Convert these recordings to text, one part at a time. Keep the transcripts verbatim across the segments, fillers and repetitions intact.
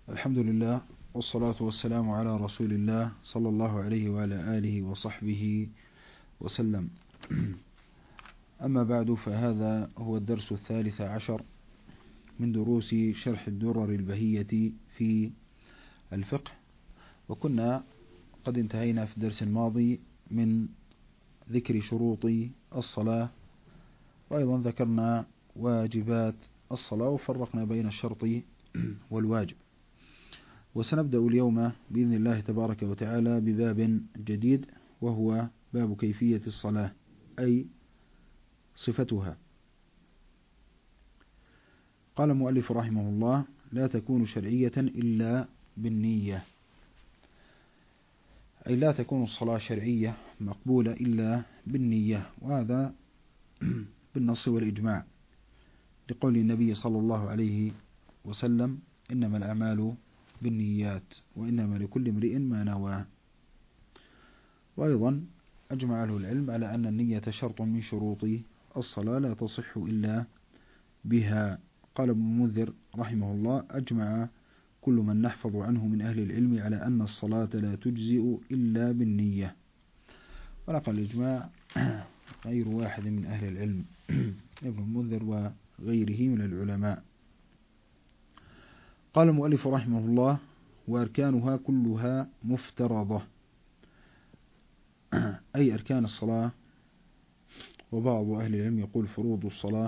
الحمد لله والصلاة والسلام على رسول الله صلى الله عليه وعلى آله وصحبه وسلم. أما بعد، فهذا هو الدرس الثالث عشر من دروس شرح الدرر البهية في الفقه، وكنا قد انتهينا في الدرس الماضي من ذكر شروط الصلاة، وأيضا ذكرنا واجبات الصلاة وفرقنا بين الشرط والواجب. وسنبدأ اليوم بإذن الله تبارك وتعالى بباب جديد، وهو باب كيفية الصلاة، أي صفتها. قال المؤلف رحمه الله: لا تكون شرعية إلا بالنية، أي لا تكون الصلاة شرعية مقبولة إلا بالنية، وهذا بالنص والإجماع، لقول النبي صلى الله عليه وسلم: إنما الأعمال بالنيات وإنما لكل امرئ ما نوى. وأيضا أجمع أهل العلم على أن النية شرط من شروط الصلاة لا تصح إلا بها. قال ابن المنذر رحمه الله: أجمع كل من نحفظ عنه من أهل العلم على أن الصلاة لا تجزئ إلا بالنية. ونقل الإجماع غير واحد من أهل العلم، ابن المنذر وغيره من العلماء. قال المؤلف رحمه الله: وأركانها كلها مفترضة، أي أركان الصلاة. وبعض أهل العلم يقول فروض الصلاة،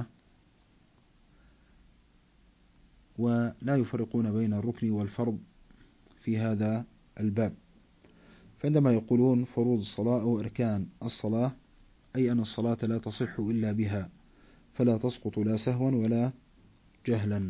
ولا يفرقون بين الركن والفرض في هذا الباب. فعندما يقولون فروض الصلاة أو أركان الصلاة، أي أن الصلاة لا تصح إلا بها، فلا تسقط لا سهوا ولا جهلا.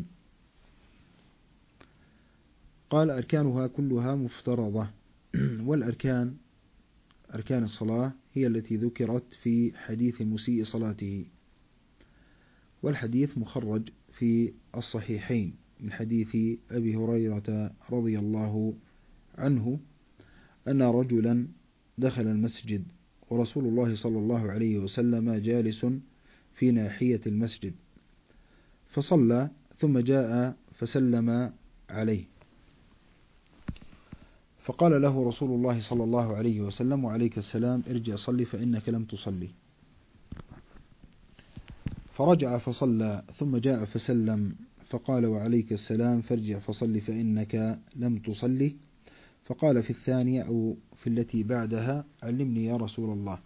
قال: أركانها كلها مفترضة. والأركان، أركان الصلاة، هي التي ذكرت في حديث مسيء صلاته، والحديث مخرج في الصحيحين من حديث أبي هريرة رضي الله عنه أن رجلا دخل المسجد ورسول الله صلى الله عليه وسلم جالس في ناحية المسجد، فصلى ثم جاء فسلم عليه، فقال له رسول الله صلى الله عليه وسلم: وعليك السلام، ارجع صلي فإنك لم تصلي. فرجع فصلى ثم جاء فسلم، فقال: وعليك السلام، فارجع فصلي فإنك لم تصلي. فقال في الثانية أو في التي بعدها: علمني يا رسول الله.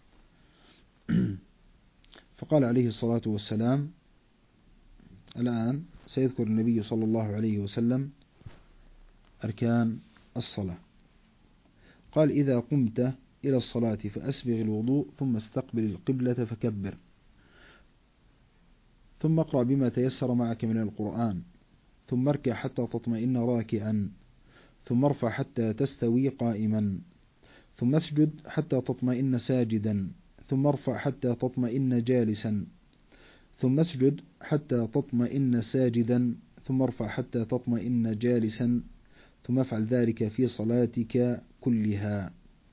فقال عليه الصلاة والسلام: الآن سيذكر النبي صلى الله عليه وسلم أركان الصلاة. قال: إذا قمت إلى الصلاة فأسبغ الوضوء، ثم استقبل القبلة فكبر، ثم اقرأ بما تيسر معك من القرآن، ثم اركع حتى تطمئن راكعا، ثم ارفع حتى تستوي قائما، ثم اسجد حتى تطمئن ساجدا، ثم ارفع حتى تطمئن جالسا، ثم اسجد حتى تطمئن ساجدا، ثم ارفع حتى تطمئن جالسا، ثم افعل ذلك في صلاتك كلها.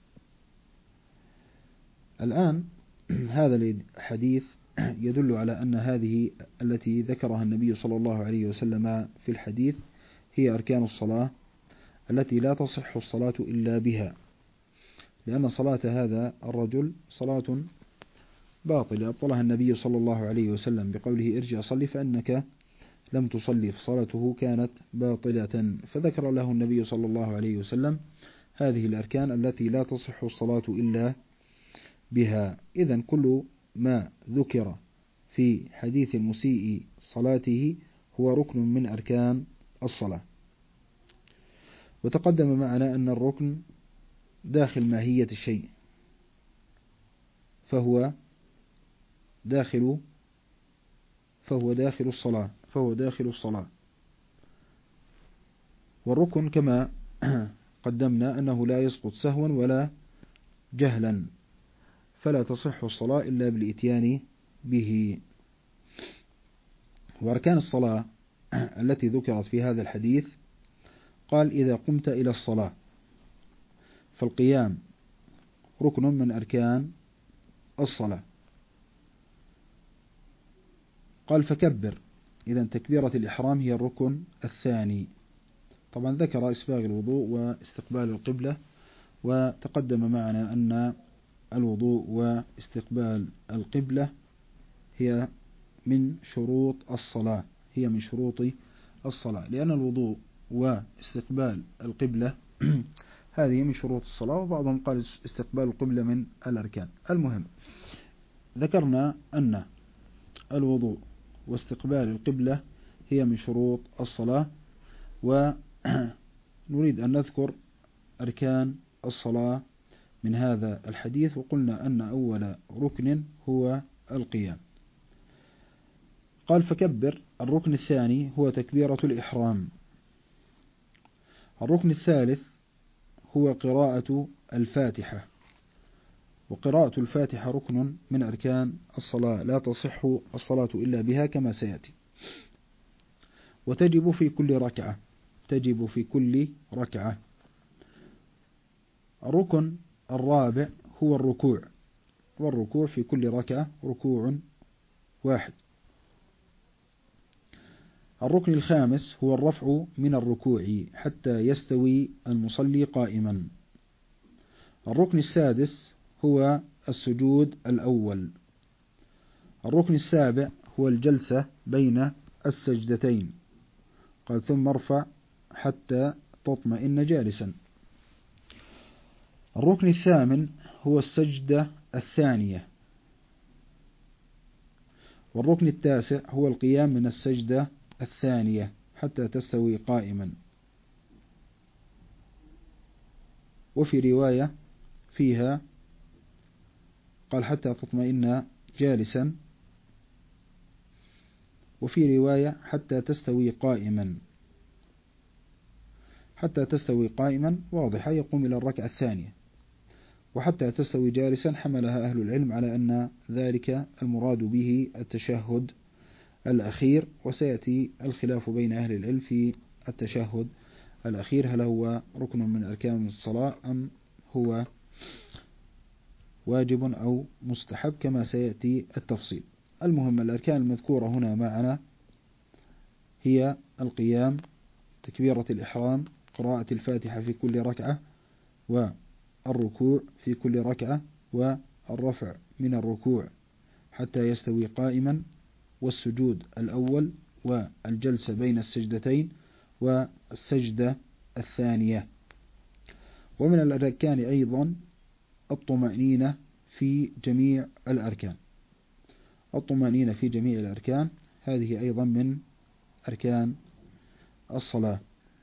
الآن هذا الحديث يدل على أن هذه التي ذكرها النبي صلى الله عليه وسلم في الحديث هي أركان الصلاة التي لا تصح الصلاة إلا بها، لأن صلاة هذا الرجل صلاة باطلة أبطلها النبي صلى الله عليه وسلم بقوله: ارجع صلي فإنك لم تصلي، فصلاته كانت باطلة. فذكر له النبي صلى الله عليه وسلم هذه الأركان التي لا تصح الصلاة إلا بها. إذن كل ما ذكر في حديث المسيء صلاته هو ركن من أركان الصلاة. وتقدم معنا أن الركن داخل ماهية الشيء، فهو داخل فهو داخل الصلاة فهو داخل الصلاة والركن كما قدمنا أنه لا يسقط سهوا ولا جهلا، فلا تصح الصلاة إلا بالإتيان به. وأركان الصلاة التي ذكرت في هذا الحديث: قال: إذا قمت إلى الصلاة، فالقيام ركن من أركان الصلاة. قال: فكبر، إذن تكبيرة الإحرام هي الركن الثاني. طبعا ذكر إسباغ الوضوء واستقبال القبلة، وتقدم معنا أن الوضوء واستقبال القبلة هي من شروط الصلاة هي من شروط الصلاة لأن الوضوء واستقبال القبلة هذه من شروط الصلاة، وبعضهم قال استقبال القبلة من الأركان. المهم ذكرنا أن الوضوء واستقبال القبلة هي من شروط الصلاة، ونريد أن نذكر أركان الصلاة من هذا الحديث. وقلنا أن أول ركن هو القيام. قال فكبر. الركن الثاني هو تكبيرة الإحرام. الركن الثالث هو قراءة الفاتحة، وقراءة الفاتحة ركن من أركان الصلاة لا تصح الصلاة إلا بها كما سيأتي، وتجب في كل ركعة تجب في كل ركعة. الركن الرابع هو الركوع، والركوع في كل ركعة ركوع واحد. الركن الخامس هو الرفع من الركوع حتى يستوي المصلي قائما. الركن السادس هو السجود الأول. الركن السابع هو الجلسة بين السجدتين، قال ثم ارفع حتى تطمئن جالسا. الركن الثامن هو السجدة الثانية. والركن التاسع هو القيام من السجدة الثانية حتى تستوي قائما. وفي رواية فيها قال حتى تطمئن جالسا، وفي رواية حتى تستوي قائما. حتى تستوي قائما واضحة يقوم إلى الركعة الثانية، وحتى تستوي جالسا حملها أهل العلم على أن ذلك المراد به التشهد الأخير، وسيأتي الخلاف بين أهل العلم في التشهد الأخير هل هو ركن من أركان الصلاة أم هو واجب أو مستحب كما سيأتي التفصيل. المهم الأركان المذكورة هنا معنا هي القيام، تكبيرة الإحرام، قراءة الفاتحة في كل ركعة، والركوع في كل ركعة، والرفع من الركوع حتى يستوي قائما، والسجود الأول، والجلسة بين السجدتين، والسجدة الثانية. ومن الأركان أيضا الطمأنينة في جميع الأركان. الطمأنينة في جميع الأركان هذه أيضا من أركان الصلاة،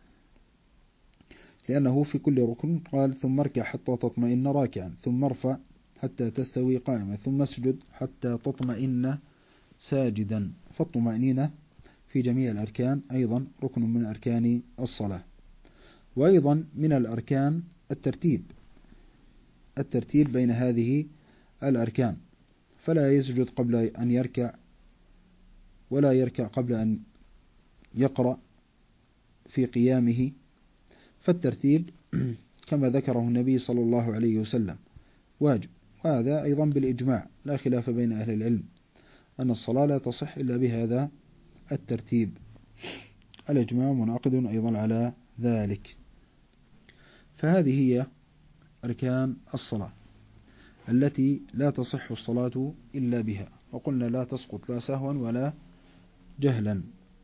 لأنه في كل ركن قال ثم اركع حتى تطمئن راكعا، ثم ارفع حتى تستوي قائما، ثم اسجد حتى تطمئن ساجدا. فالطمأنينة في جميع الأركان أيضا ركن من أركان الصلاة. وأيضا من الأركان الترتيب الترتيب بين هذه الأركان، فلا يسجد قبل أن يركع، ولا يركع قبل أن يقرأ في قيامه. فالترتيب كما ذكره النبي صلى الله عليه وسلم واجب، وهذا أيضا بالإجماع لا خلاف بين أهل العلم أن الصلاة لا تصح إلا بهذا الترتيب. الإجماع منعقد أيضا على ذلك. فهذه هي أركان الصلاة التي لا تصح الصلاة إلا بها، وقلنا لا تسقط لا سهوا ولا جهلا،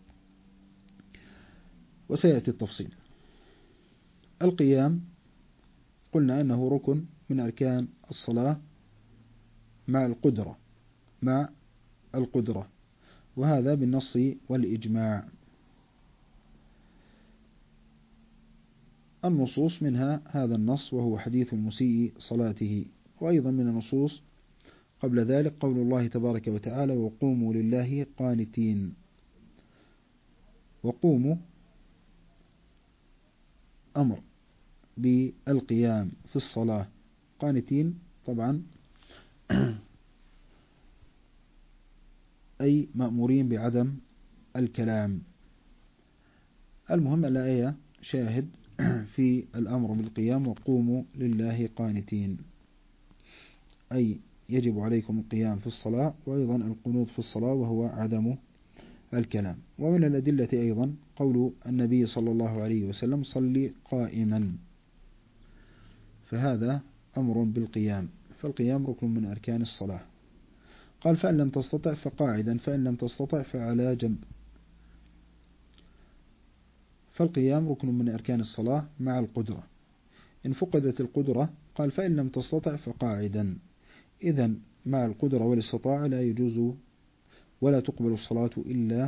وسيأتي التفصيل. القيام قلنا أنه ركن من أركان الصلاة مع القدرة مع القدرة وهذا بالنص والإجماع. النصوص منها هذا النص وهو حديث المسيء صلاته، وأيضا من النصوص قبل ذلك قول الله تبارك وتعالى وقوموا لله قانتين. وقوموا أمر بالقيام في الصلاة، قانتين طبعا أي مأمورين بعدم الكلام. المهم الآية شاهد في الأمر بالقيام وقوموا لله قانتين، أي يجب عليكم القيام في الصلاة، وأيضا القنوت في الصلاة وهو عدم الكلام. ومن الأدلة أيضا قول النبي صلى الله عليه وسلم صلي قائما، فهذا أمر بالقيام، فالقيام ركن من أركان الصلاة. قال فإن لم تستطع فقاعدا، فإن لم تستطع فعلى جنب. فالقيام ركن من أركان الصلاة مع القدرة. إن فقدت القدرة قال فإن لم تستطع فقاعدا. إذن مع القدرة والاستطاعة لا يجوز ولا تقبل الصلاة إلا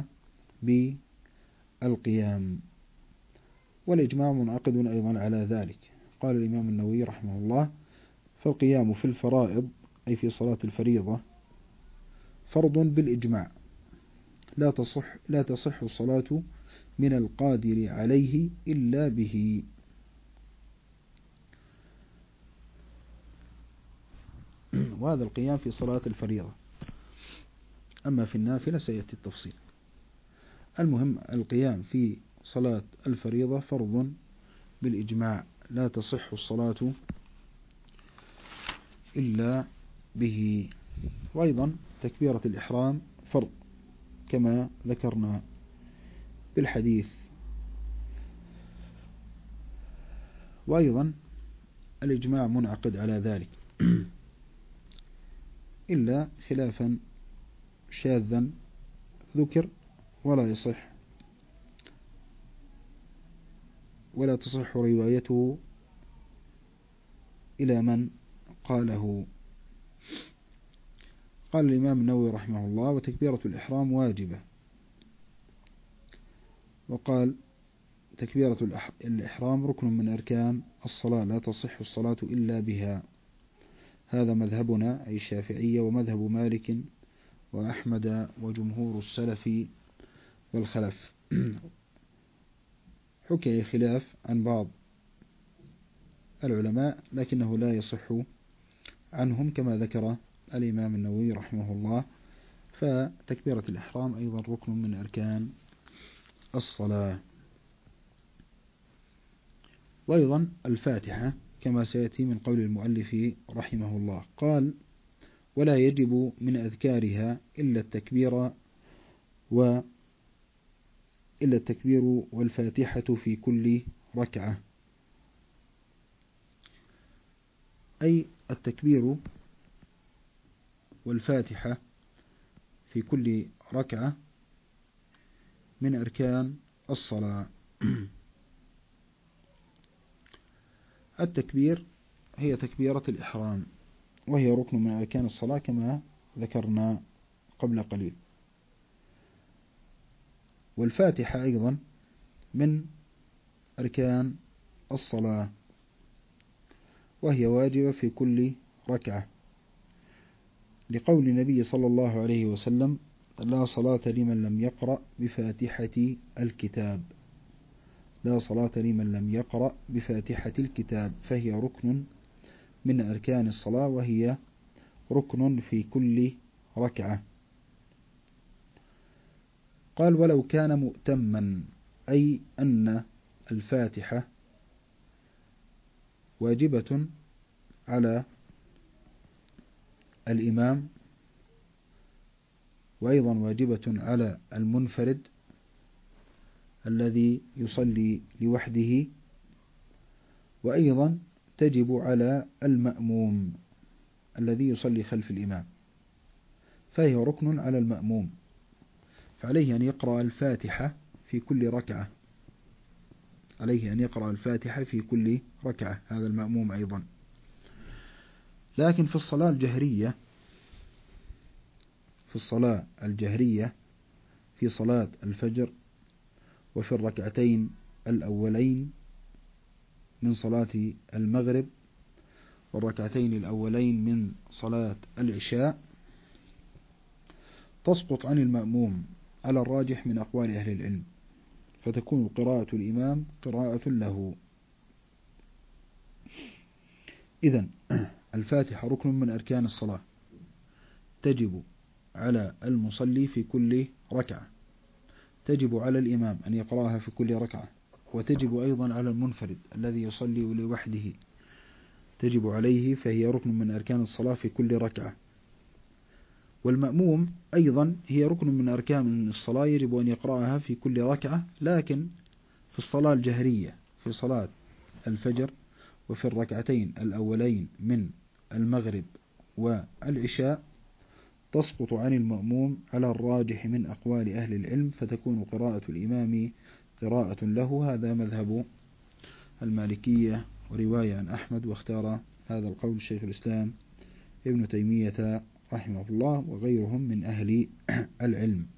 بالقيام، والإجماع منعقد أيضا على ذلك. قال الإمام النووي رحمه الله: فالقيام في الفرائض أي في صلاة الفريضة فرض بالإجماع، لا تصح لا تصح الصلاة من القادر عليه إلا به. وهذا القيام في صلاة الفريضة، أما في النافلة سيأتي التفصيل. المهم القيام في صلاة الفريضة فرض بالإجماع، لا تصح الصلاة إلا به. وأيضا تكبيرة الإحرام فرض كما ذكرنا بالحديث. وأيضا الإجماع منعقد على ذلك إلا خلافا شاذا ذكر ولا يصح ولا تصح روايته إلى من قاله. قال الإمام النووي رحمه الله: وتكبيرة الإحرام واجبة. وقال: تكبيرة الإحرام ركن من أركان الصلاة، لا تصح الصلاة إلا بها. هذا مذهبنا أي الشافعية، ومذهب مالك وأحمد وجمهور السلف والخلف. حكي خلاف عن بعض العلماء لكنه لا يصح عنهم كما ذكر الإمام النووي رحمه الله. فتكبيرة الإحرام أيضا ركن من أركان الصلاة. وأيضا الفاتحة كما سيأتي من قول المؤلف رحمه الله. قال: ولا يجب من أذكارها إلا التكبير و إلا التكبير والفاتحة في كل ركعة، أي التكبير والفاتحة في كل ركعة من أركان الصلاة. التكبير هي تكبيرة الإحرام، وهي ركن من أركان الصلاة كما ذكرنا قبل قليل. والفاتحة أيضا من أركان الصلاة، وهي واجبة في كل ركعة، لقول النبي صلى الله عليه وسلم: لا صلاة لمن لم يقرأ بفاتحة الكتاب. لا صلاة لمن لم يقرأ بفاتحة الكتاب، فهي ركن من أركان الصلاة، وهي ركن في كل ركعة. قال: ولو كان مؤتما، أي أن الفاتحة واجبة على الإمام، وأيضا واجبة على المنفرد الذي يصلي لوحده، وأيضا تجب على المأموم الذي يصلي خلف الإمام، فهي ركن على المأموم، فعليه أن يقرأ الفاتحة في كل ركعة. عليه أن يقرأ الفاتحة في كل ركعة، هذا المأموم أيضا. لكن في الصلاة الجهرية في الصلاة الجهرية في صلاة الفجر وفي الركعتين الأولين من صلاة المغرب والركعتين الأولين من صلاة العشاء تسقط عن المأموم على الراجح من أقوال أهل العلم، فتكون قراءة الإمام قراءة له. إذن الفاتحة ركن من أركان الصلاة، تجب على المصلي في كل ركعة، تجب على الإمام أن يقرأها في كل ركعة، وتجب أيضا على المنفرد الذي يصلي لوحده، تجب عليه، فهي ركن من أركان الصلاة في كل ركعة. والمأموم أيضا هي ركن من أركان الصلاة، يجب أن يقرأها في كل ركعة، لكن في الصلاة الجهرية في صلاة الفجر وفي الركعتين الأولين من المغرب والعشاء تسقط عن المأموم على الراجح من أقوال أهل العلم، فتكون قراءة الإمام قراءة له. هذا مذهب المالكية ورواية عن أحمد، واختار هذا القول الشيخ الإسلام ابن تيمية رحمه الله وغيرهم من أهل العلم.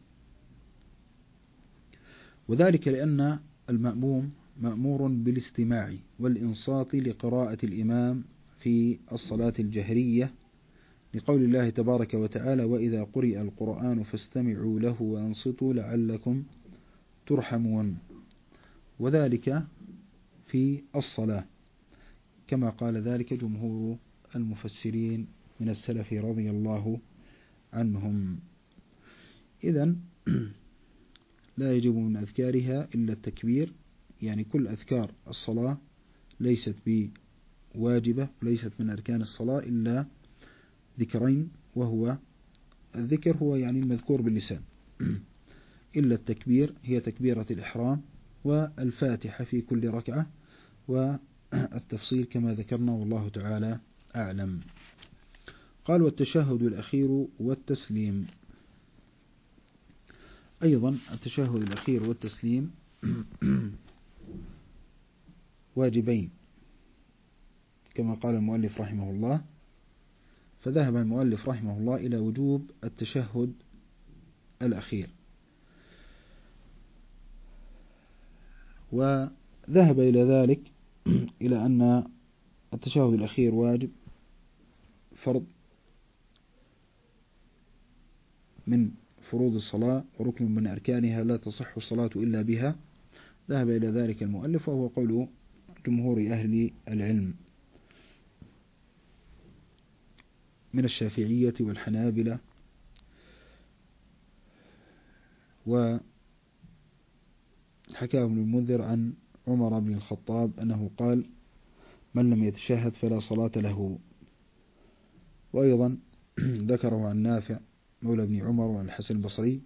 وذلك لأن المأموم مأمور بالاستماع والإنصات لقراءة الإمام في الصلاة الجهرية، لقول الله تبارك وتعالى: وإذا قرئ القرآن فاستمعوا له وأنصتوا لعلكم ترحمون. وذلك في الصلاة كما قال ذلك جمهور المفسرين من السلف رضي الله عنهم. إذن لا يجب من أذكارها إلا التكبير، يعني كل أذكار الصلاة ليست بواجبة وليست من أركان الصلاة إلا ذكرين، وهو الذكر هو يعني المذكور باللسان، إلا التكبير هي تكبيرة الإحرام والفاتحة في كل ركعة، والتفصيل كما ذكرنا والله تعالى أعلم. قال: والتشهد الأخير والتسليم. أيضا التشهد الأخير والتسليم واجبين كما قال المؤلف رحمه الله، فذهب المؤلف رحمه الله إلى وجوب التشهد الأخير، وذهب إلى ذلك إلى أن التشهد الأخير واجب فرض من فروض الصلاة وركن من أركانها لا تصح الصلاة إلا بها. ذهب إلى ذلك المؤلف، وهو قول جمهور أهل العلم من الشافعية والحنابلة، وحكاه ابن المنذر عن عمر بن الخطاب أنه قال: من لم يتشهد فلا صلاة له. وأيضا ذكره عن نافع مولى بن عمر وعن الحسن البصري.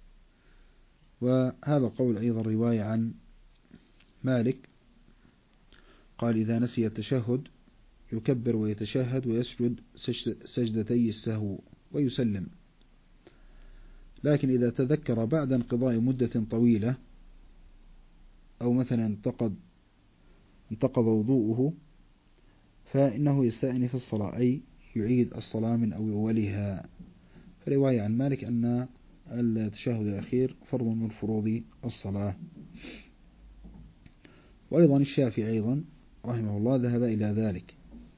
وهذا قول أيضا رواية عن مالك قال: إذا نسي التشهد يكبر ويتشهد ويسجد سجدتي السهو ويسلم، لكن إذا تذكر بعد انقضاء مدة طويلة أو مثلا انتقض انتقض وضوءه فإنه يستأنف الصلاة، أي يعيد الصلاة من أولها. فرواية عن مالك أن التشهد الأخير فرض من فروض الصلاة. وأيضا الشافعي أيضا رحمه الله ذهب إلى ذلك،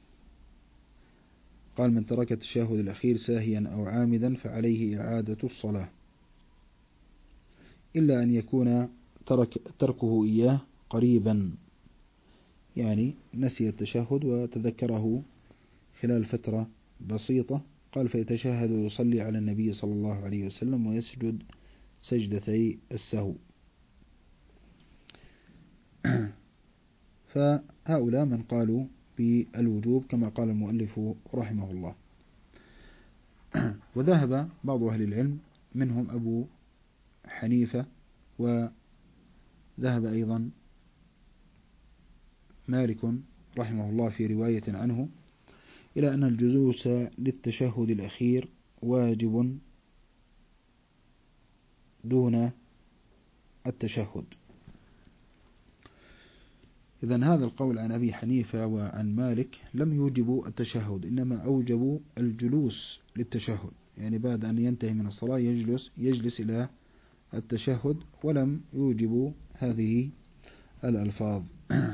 قال: من ترك التشهد الأخير ساهيا أو عامدا فعليه إعادة الصلاة، إلا أن يكون ترك تركه إياه قريبا، يعني نسي التشهد وتذكره خلال فترة بسيطة، قال: فيتشهد ويصلي على النبي صلى الله عليه وسلم ويسجد سجدتي السهو. فهؤلاء من قالوا بالوجوب كما قال المؤلف رحمه الله. وذهب بعض أهل العلم منهم أبو حنيفة، وذهب أيضا مالك رحمه الله في رواية عنه إلى أن الجلوس للتشهد الأخير واجب دون التشهد. إذن هذا القول عن أبي حنيفة وعن مالك لم يوجبوا التشهد، إنما أوجبوا الجلوس للتشهد، يعني بعد أن ينتهي من الصلاة يجلس يجلس إلى التشهد، ولم يوجبوا هذه الألفاظ.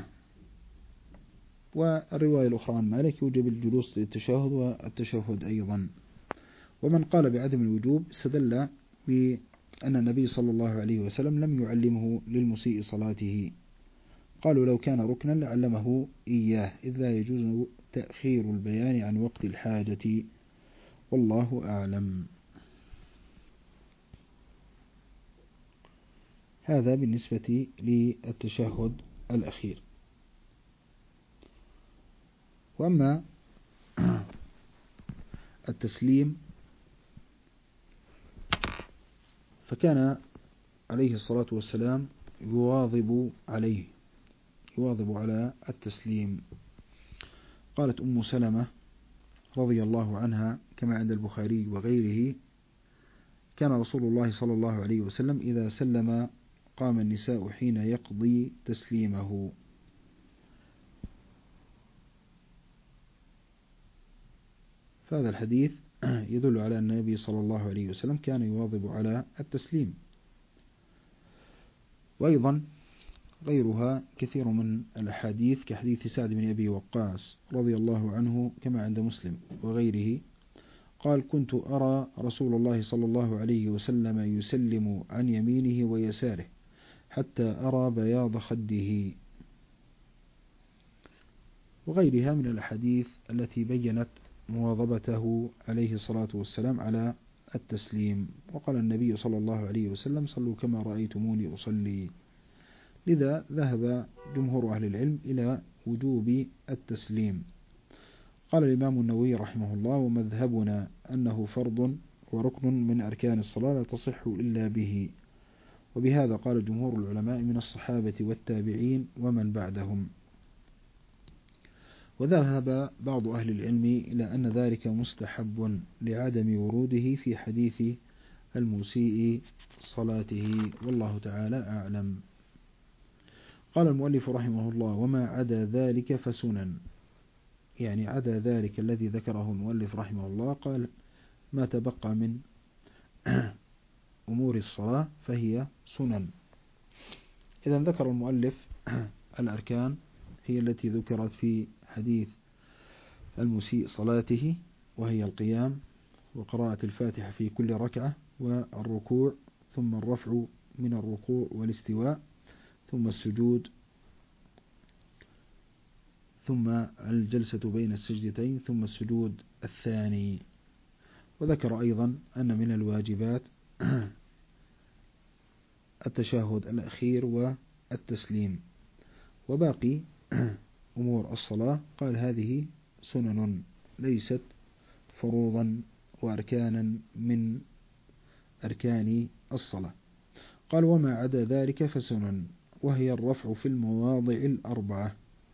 والرواية الأخرى عن مالك يوجب الجلوس للتشهد والتشهد أيضا. ومن قال بعدم الوجوب استدل بأن النبي صلى الله عليه وسلم لم يعلمه للمسيء صلاته، قالوا لو كان ركنا لعلمه إياه، إذ لا يجوز تأخير البيان عن وقت الحاجة، والله أعلم. هذا بالنسبة للتشهد الأخير. وأما التسليم فكان عليه الصلاة والسلام يواظب عليه يواظب على التسليم. قالت أم سلمة رضي الله عنها كما عند البخاري وغيره: كان رسول الله صلى الله عليه وسلم إذا سلم قام النساء حين يقضي تسليمه. فهذا الحديث يدل على أن النبي صلى الله عليه وسلم كان يواظب على التسليم. وأيضا غيرها كثير من الأحاديث كحديث سعد بن أبي وقاص رضي الله عنه كما عند مسلم وغيره قال: كنت أرى رسول الله صلى الله عليه وسلم يسلم عن يمينه ويساره حتى أرى بياض خده، وغيرها من الأحاديث التي بيّنت مواظبته عليه الصلاة والسلام على التسليم. وقال النبي صلى الله عليه وسلم: صلوا كما رأيتموني أصلي. لذا ذهب جمهور أهل العلم إلى وجوب التسليم. قال الإمام النووي رحمه الله: ومذهبنا أنه فرض وركن من أركان الصلاة لا تصح إلا به. وبهذا قال جمهور العلماء من الصحابة والتابعين ومن بعدهم. وذهب بعض أهل العلم إلى أن ذلك مستحب لعدم وروده في حديث المسيء صلاته، والله تعالى أعلم. قال المؤلف رحمه الله: وما عدا ذلك فسنن، يعني عدا ذلك الذي ذكره المؤلف رحمه الله، قال ما تبقى من أمور الصلاة فهي سنن. إذا ذكر المؤلف الأركان هي التي ذكرت في حديث المسيء صلاته، وهي القيام وقراءة الفاتحة في كل ركعة والركوع ثم الرفع من الركوع والاستواء ثم السجود ثم الجلسة بين السجدتين ثم السجود الثاني. وذكر أيضا أن من الواجبات التشهد الأخير والتسليم. وباقي أمور الصلاة قال هذه سنن ليست فروضا وأركانا من أركان الصلاة. قال وما عدا ذلك فسنن، وهي الرفع في المواضع الأربعة،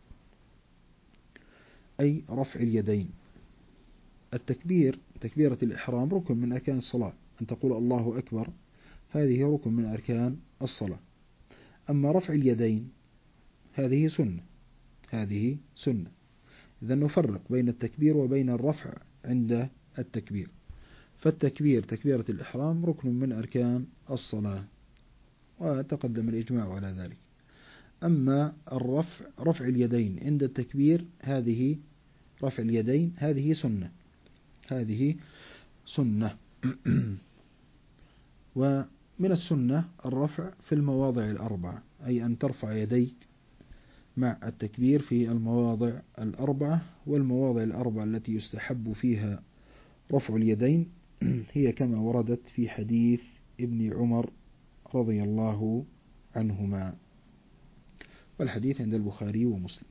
أي رفع اليدين. التكبير تكبيرة الإحرام ركن من أركان الصلاة، أن تقول الله أكبر هذه ركن من أركان الصلاة. أما رفع اليدين هذه سنة هذه سنة إذا نفرق بين التكبير وبين الرفع عند التكبير. فالتكبير تكبيرة الإحرام ركن من أركان الصلاة وتقدم الإجماع على ذلك. أما الرفع رفع اليدين عند التكبير هذه رفع اليدين هذه سنة هذه سنة ومن السنة الرفع في المواضع الأربعة، أي أن ترفع يديك مع التكبير في المواضع الأربعة. والمواضع الأربعة التي يستحب فيها رفع اليدين هي كما وردت في حديث ابن عمر رضي الله عنهما، والحديث عند البخاري ومسلم.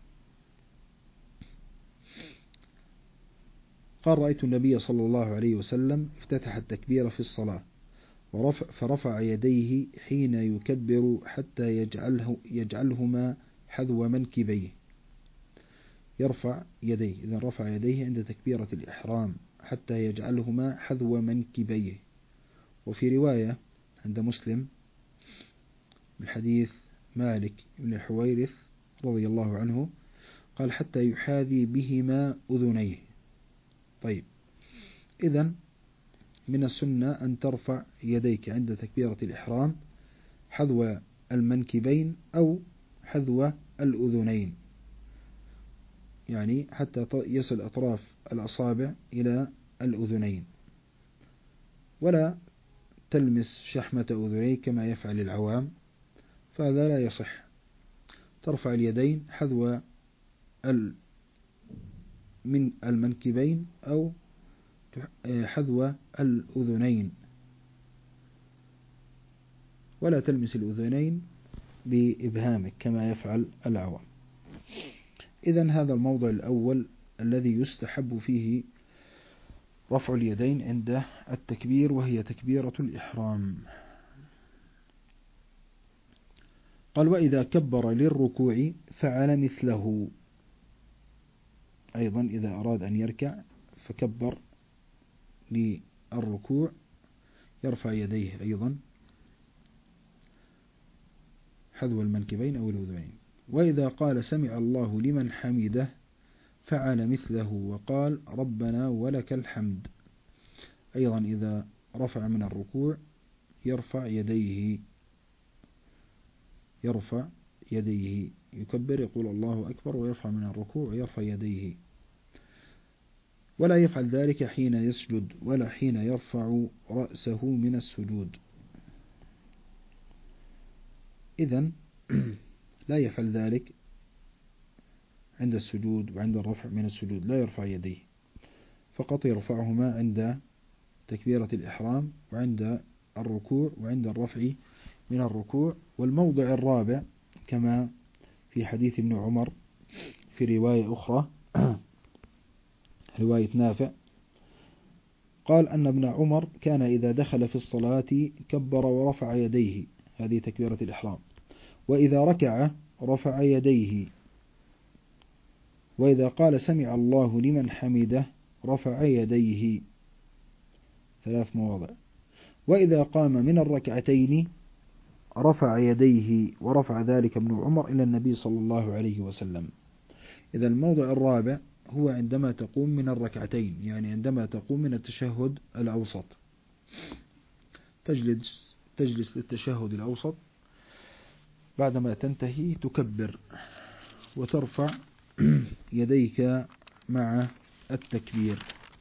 قال رأيت النبي صلى الله عليه وسلم افتتح التكبير في الصلاة ورفع فرفع يديه حين يكبر حتى يجعله يجعلهما حذو منكبيه. يرفع يديه إذا رفع يديه عند تكبيرة الإحرام حتى يجعلهما حذو منكبيه. وفي رواية عند مسلم من حديث مالك بن الحويرث رضي الله عنه قال حتى يحاذي بهما أذنيه. طيب، إذن من السنة أن ترفع يديك عند تكبيرة الإحرام حذو المنكبين أو حذو الأذنين، يعني حتى يصل أطراف الأصابع إلى الأذنين، ولا تلمس شحمة أذنيك كما يفعل العوام، فهذا لا يصح. ترفع اليدين حذو من المنكبين أو حذو الأذنين، ولا تلمس الأذنين بإبهامك كما يفعل العوام. إذن هذا الموضع الأول الذي يستحب فيه رفع اليدين عند التكبير، وهي تكبيرة الإحرام. قال وإذا كبر للركوع فعل مثله. أيضا إذا أراد أن يركع فكبر للركوع يرفع يديه أيضا حذو المنكبين أو الأذنين. وإذا قال سمع الله لمن حمده فعل مثله وقال ربنا ولك الحمد. أيضا إذا رفع من الركوع يرفع يديه يرفع يديه يكبر يقول الله أكبر ويرفع من الركوع ويرفع يديه، ولا يفعل ذلك حين يسجد ولا حين يرفع رأسه من السجود. إذن لا يفعل ذلك عند السجود وعند الرفع من السجود، لا يرفع يديه، فقط يرفعهما عند تكبيرة الإحرام وعند الركوع وعند الرفع من الركوع. والموضع الرابع كما في حديث ابن عمر في رواية أخرى رواية نافع قال أن ابن عمر كان إذا دخل في الصلاة كبر ورفع يديه، هذه تكبيرة الإحرام، وإذا ركع رفع يديه، وإذا قال سمع الله لمن حمده رفع يديه، ثلاث مواضع. وإذا قام من الركعتين رفع يديه، ورفع ذلك ابن عمر إلى النبي صلى الله عليه وسلم. إذا الموضع الرابع هو عندما تقوم من الركعتين، يعني عندما تقوم من التشهد الأوسط، تجلس, تجلس للتشهد الأوسط، بعدما تنتهي تكبر وترفع يديك مع التكبير.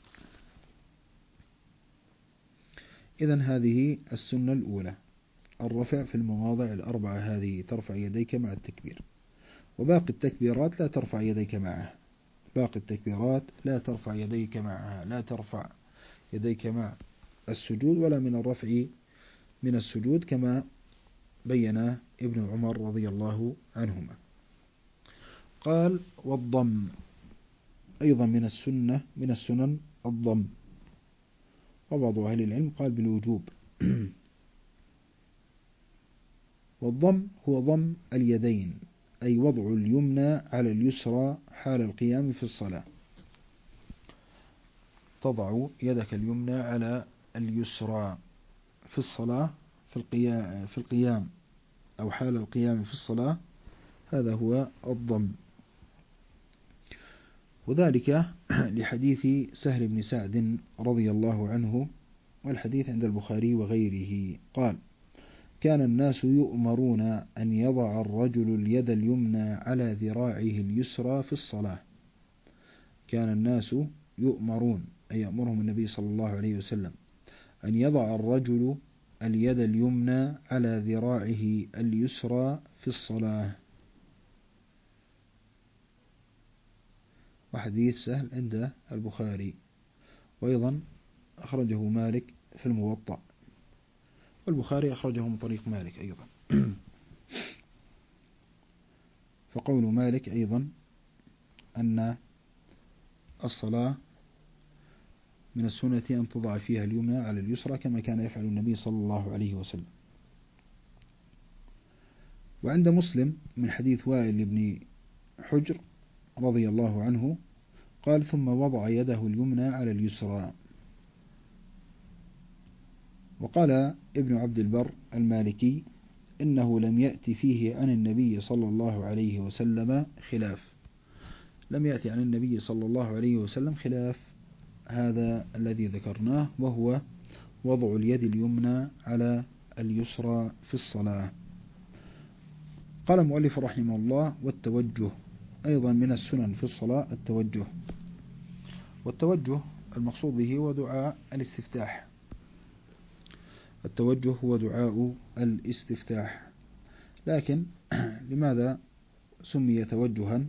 إذن هذه السنة الأولى، الرفع في المواضع الأربعة هذه، ترفع يديك مع التكبير. وباقي التكبيرات لا ترفع يديك معها، باقي التكبيرات لا ترفع يديك معها، لا ترفع يديك مع السجود ولا من الرفع من السجود، كما بين ابن عمر رضي الله عنهما. قال والضم أيضا من السنة من السنن الضم، وبعض أهل العلم قال بالوجوب. والضم هو ضم اليدين، أي وضع اليمنى على اليسرى حال القيام في الصلاة، تضع يدك اليمنى على اليسرى في الصلاة في القيام, في القيام أو حال القيام في الصلاة، هذا هو الضم. وذلك لحديث سهل بن سعد رضي الله عنه، والحديث عند البخاري وغيره، قال كان الناس يؤمرون أن يضع الرجل اليد اليمنى على ذراعه اليسرى في الصلاة. كان الناس يؤمرون، أي يأمرهم النبي صلى الله عليه وسلم، أن يضع الرجل اليد اليمنى على ذراعه اليسرى في الصلاة. وحديث سهل عند البخاري، وأيضا أخرجه مالك في الموطأ، والبخاري أخرجه من طريق مالك أيضا. فقول مالك أيضا أن الصلاة من السنة أن تضع فيها اليمنى على اليسرى كما كان يفعل النبي صلى الله عليه وسلم. وعند مسلم من حديث وائل بن حجر رضي الله عنه قال ثم وضع يده اليمنى على اليسرى. وقال ابن عبد البر المالكي إنه لم يأتي فيه عن النبي صلى الله عليه وسلم خلاف، لم يأتي عن النبي صلى الله عليه وسلم خلاف هذا الذي ذكرناه، وهو وضع اليد اليمنى على اليسرى في الصلاة. قال المؤلف رحمه الله والتوجه أيضا من السنن في الصلاة التوجه. والتوجه المقصود به هو دعاء الاستفتاح، التوجه هو دعاء الاستفتاح. لكن لماذا سمي توجها؟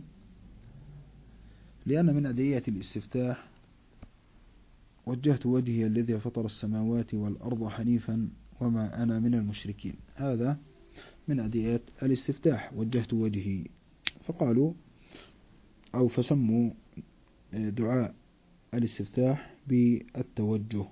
لأن من أدعية الاستفتاح وجهت وجهي الذي فطر السماوات والأرض حنيفا وما أنا من المشركين، هذا من أدعية الاستفتاح وجهت وجهي، فقالوا أو فسموا دعاء الاستفتاح بالتوجه.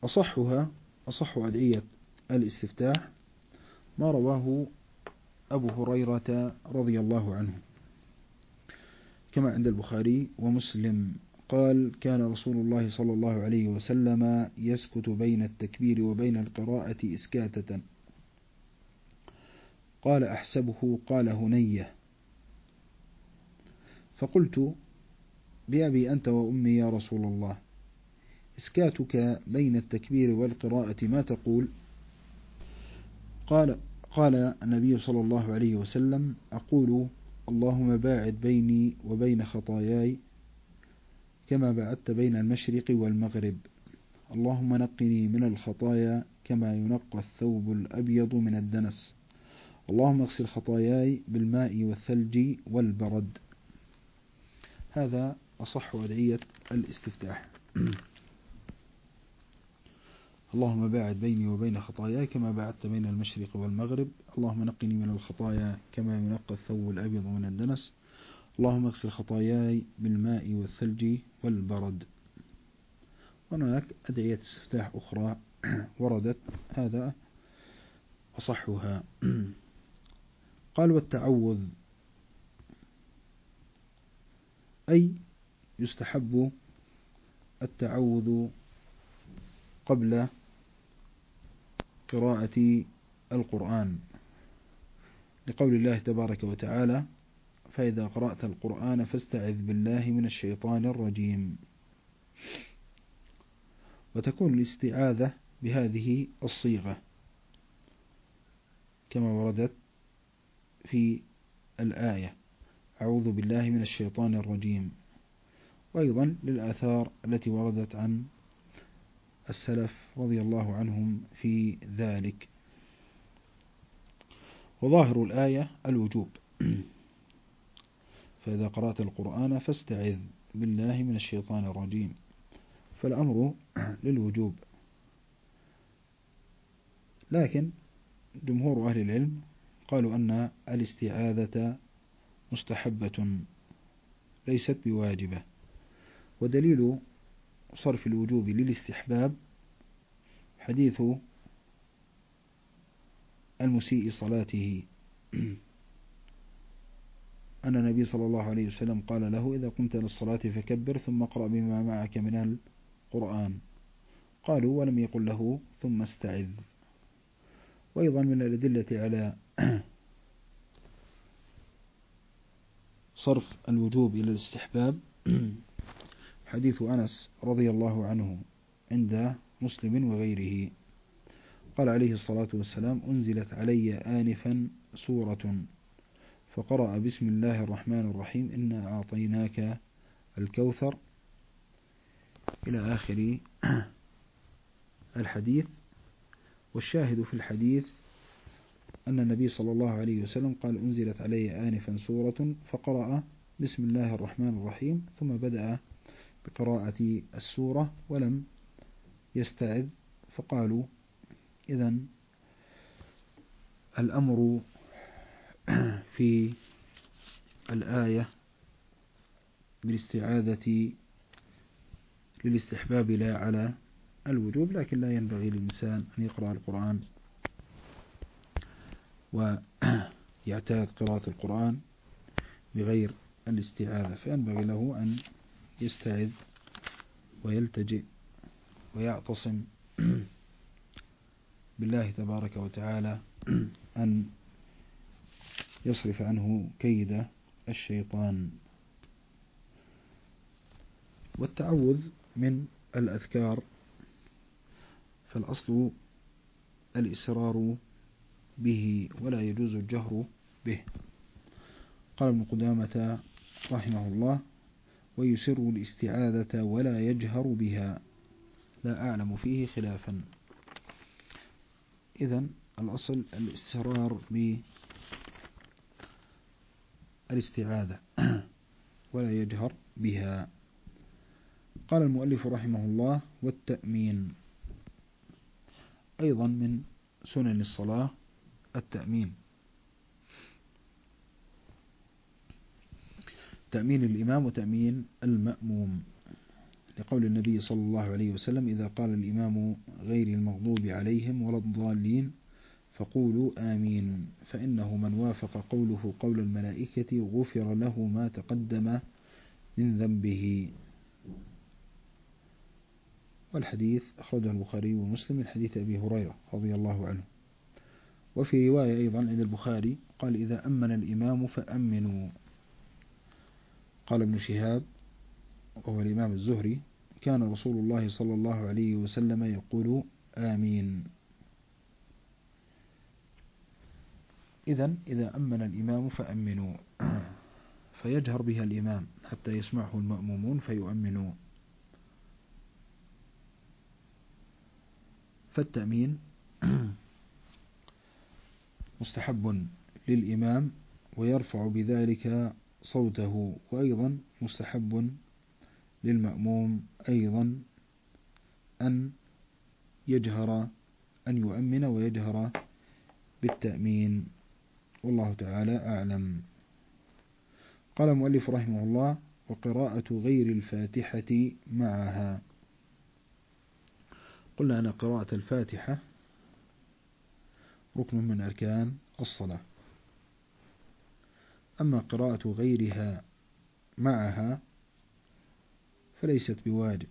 أصحها أصح أدعية الاستفتاح ما رواه أبو هريرة رضي الله عنه كما عند البخاري ومسلم قال كان رسول الله صلى الله عليه وسلم يسكت بين التكبير وبين القراءة إسكاتة. قال أحسبه قال هنية، فقلت بأبي أنت وأمي يا رسول الله، إسكاتك بين التكبير والقراءة ما تقول؟ قال قال النبي صلى الله عليه وسلم أقول اللهم باعد بيني وبين خطاياي كما بعدت بين المشرق والمغرب، اللهم نقني من الخطايا كما ينقى الثوب الأبيض من الدنس، اللهم اغسل خطاياي بالماء والثلج والبرد. هذا أصح أدعية الاستفتاح. اللهم باعد بيني وبين خطاياي كما بعدت بين المشرق والمغرب، اللهم نقني من الخطايا كما ينقى الثوب الأبيض من الدنس، اللهم اغسل خطاياي بالماء والثلج والبرد. هناك أدعية استفتاح أخرى وردت، هذا أصحها. قال والتعوذ، أي يستحب التعوذ قبل قراءة القرآن، لقول الله تبارك وتعالى فإذا قرأت القرآن فاستعذ بالله من الشيطان الرجيم. وتكون الاستعاذة بهذه الصيغة كما وردت في الآية أعوذ بالله من الشيطان الرجيم، وأيضا للآثار التي وردت عن السلف رضي الله عنهم في ذلك. وظاهر الآية الوجوب، فإذا قرأت القرآن فاستعذ بالله من الشيطان الرجيم، فالأمر للوجوب. لكن جمهور أهل العلم قالوا أن الاستعاذة مستحبة ليست بواجبة، ودليل صرف الوجوب للاستحباب حديث المسيء صلاته أن النبي صلى الله عليه وسلم قال له إذا قمت للصلاة فكبر ثم اقرأ بما معك من القرآن، قالوا ولم يقل له ثم استعذ. وأيضا من الأدلة على صرف الوجوب إلى الاستحباب حديث أنس رضي الله عنه عند مسلم وغيره قال عليه الصلاة والسلام أنزلت علي آنفا سورة فقرأ بسم الله الرحمن الرحيم إنا أعطيناك الكوثر إلى آخر الحديث. والشاهد في الحديث أن النبي صلى الله عليه وسلم قال أنزلت علي آنفا سورة فقرأ بسم الله الرحمن الرحيم ثم بدأ بقراءة السورة ولم يستعذ، فقالوا إذن الأمر في الآية بالاستعاذة للاستحباب لا على الوجوب، لكن لا ينبغي للإنسان أن يقرأ القرآن ويعتاد قراءة القرآن بغير الاستعاذة، فينبغي له أن يستعذ ويلتجئ ويعتصم بالله تبارك وتعالى أن يصرف عنه كيد الشيطان. والتعوذ من الأذكار، فالأصل الإسرار به ولا يجوز الجهر به. قال ابن قدامة رحمه الله ويسر الاستعاذة ولا يجهر بها، لا أعلم فيه خلافا. إذن الأصل الإسرار بالاستعاذة ولا يجهر بها. قال المؤلف رحمه الله والتأمين، أيضا من سنن الصلاة التأمين، تأمين الإمام وتأمين المأموم، لقول النبي صلى الله عليه وسلم: إذا قال الإمام غير المغضوب عليهم ولا الضالين فقولوا آمين، فإنه من وافق قوله قول الملائكة غفر له ما تقدم من ذنبه. والحديث أخرجه البخاري ومسلم من حديث أبي هريرة رضي الله عنه. وفي رواية أيضا عند البخاري قال: إذا أمن الإمام فأمنوا. قال ابن شهاب وهو الإمام الزهري: كان رسول الله صلى الله عليه وسلم يقول آمين. إذن إذا أمن الإمام فأمنوا، فيجهر بها الإمام حتى يسمعه المأمومون فيؤمنوا. فالتأمين مستحب للإمام ويرفع بذلك صوته، وأيضا مستحب للمأموم أيضا أن يجهر أن يؤمن ويجهر بالتأمين، والله تعالى أعلم. قال المؤلف رحمه الله: وقراءة غير الفاتحة معها. قلنا أن قراءة الفاتحة ركن من أركان الصلاة، أما قراءة غيرها معها فليست بواجب،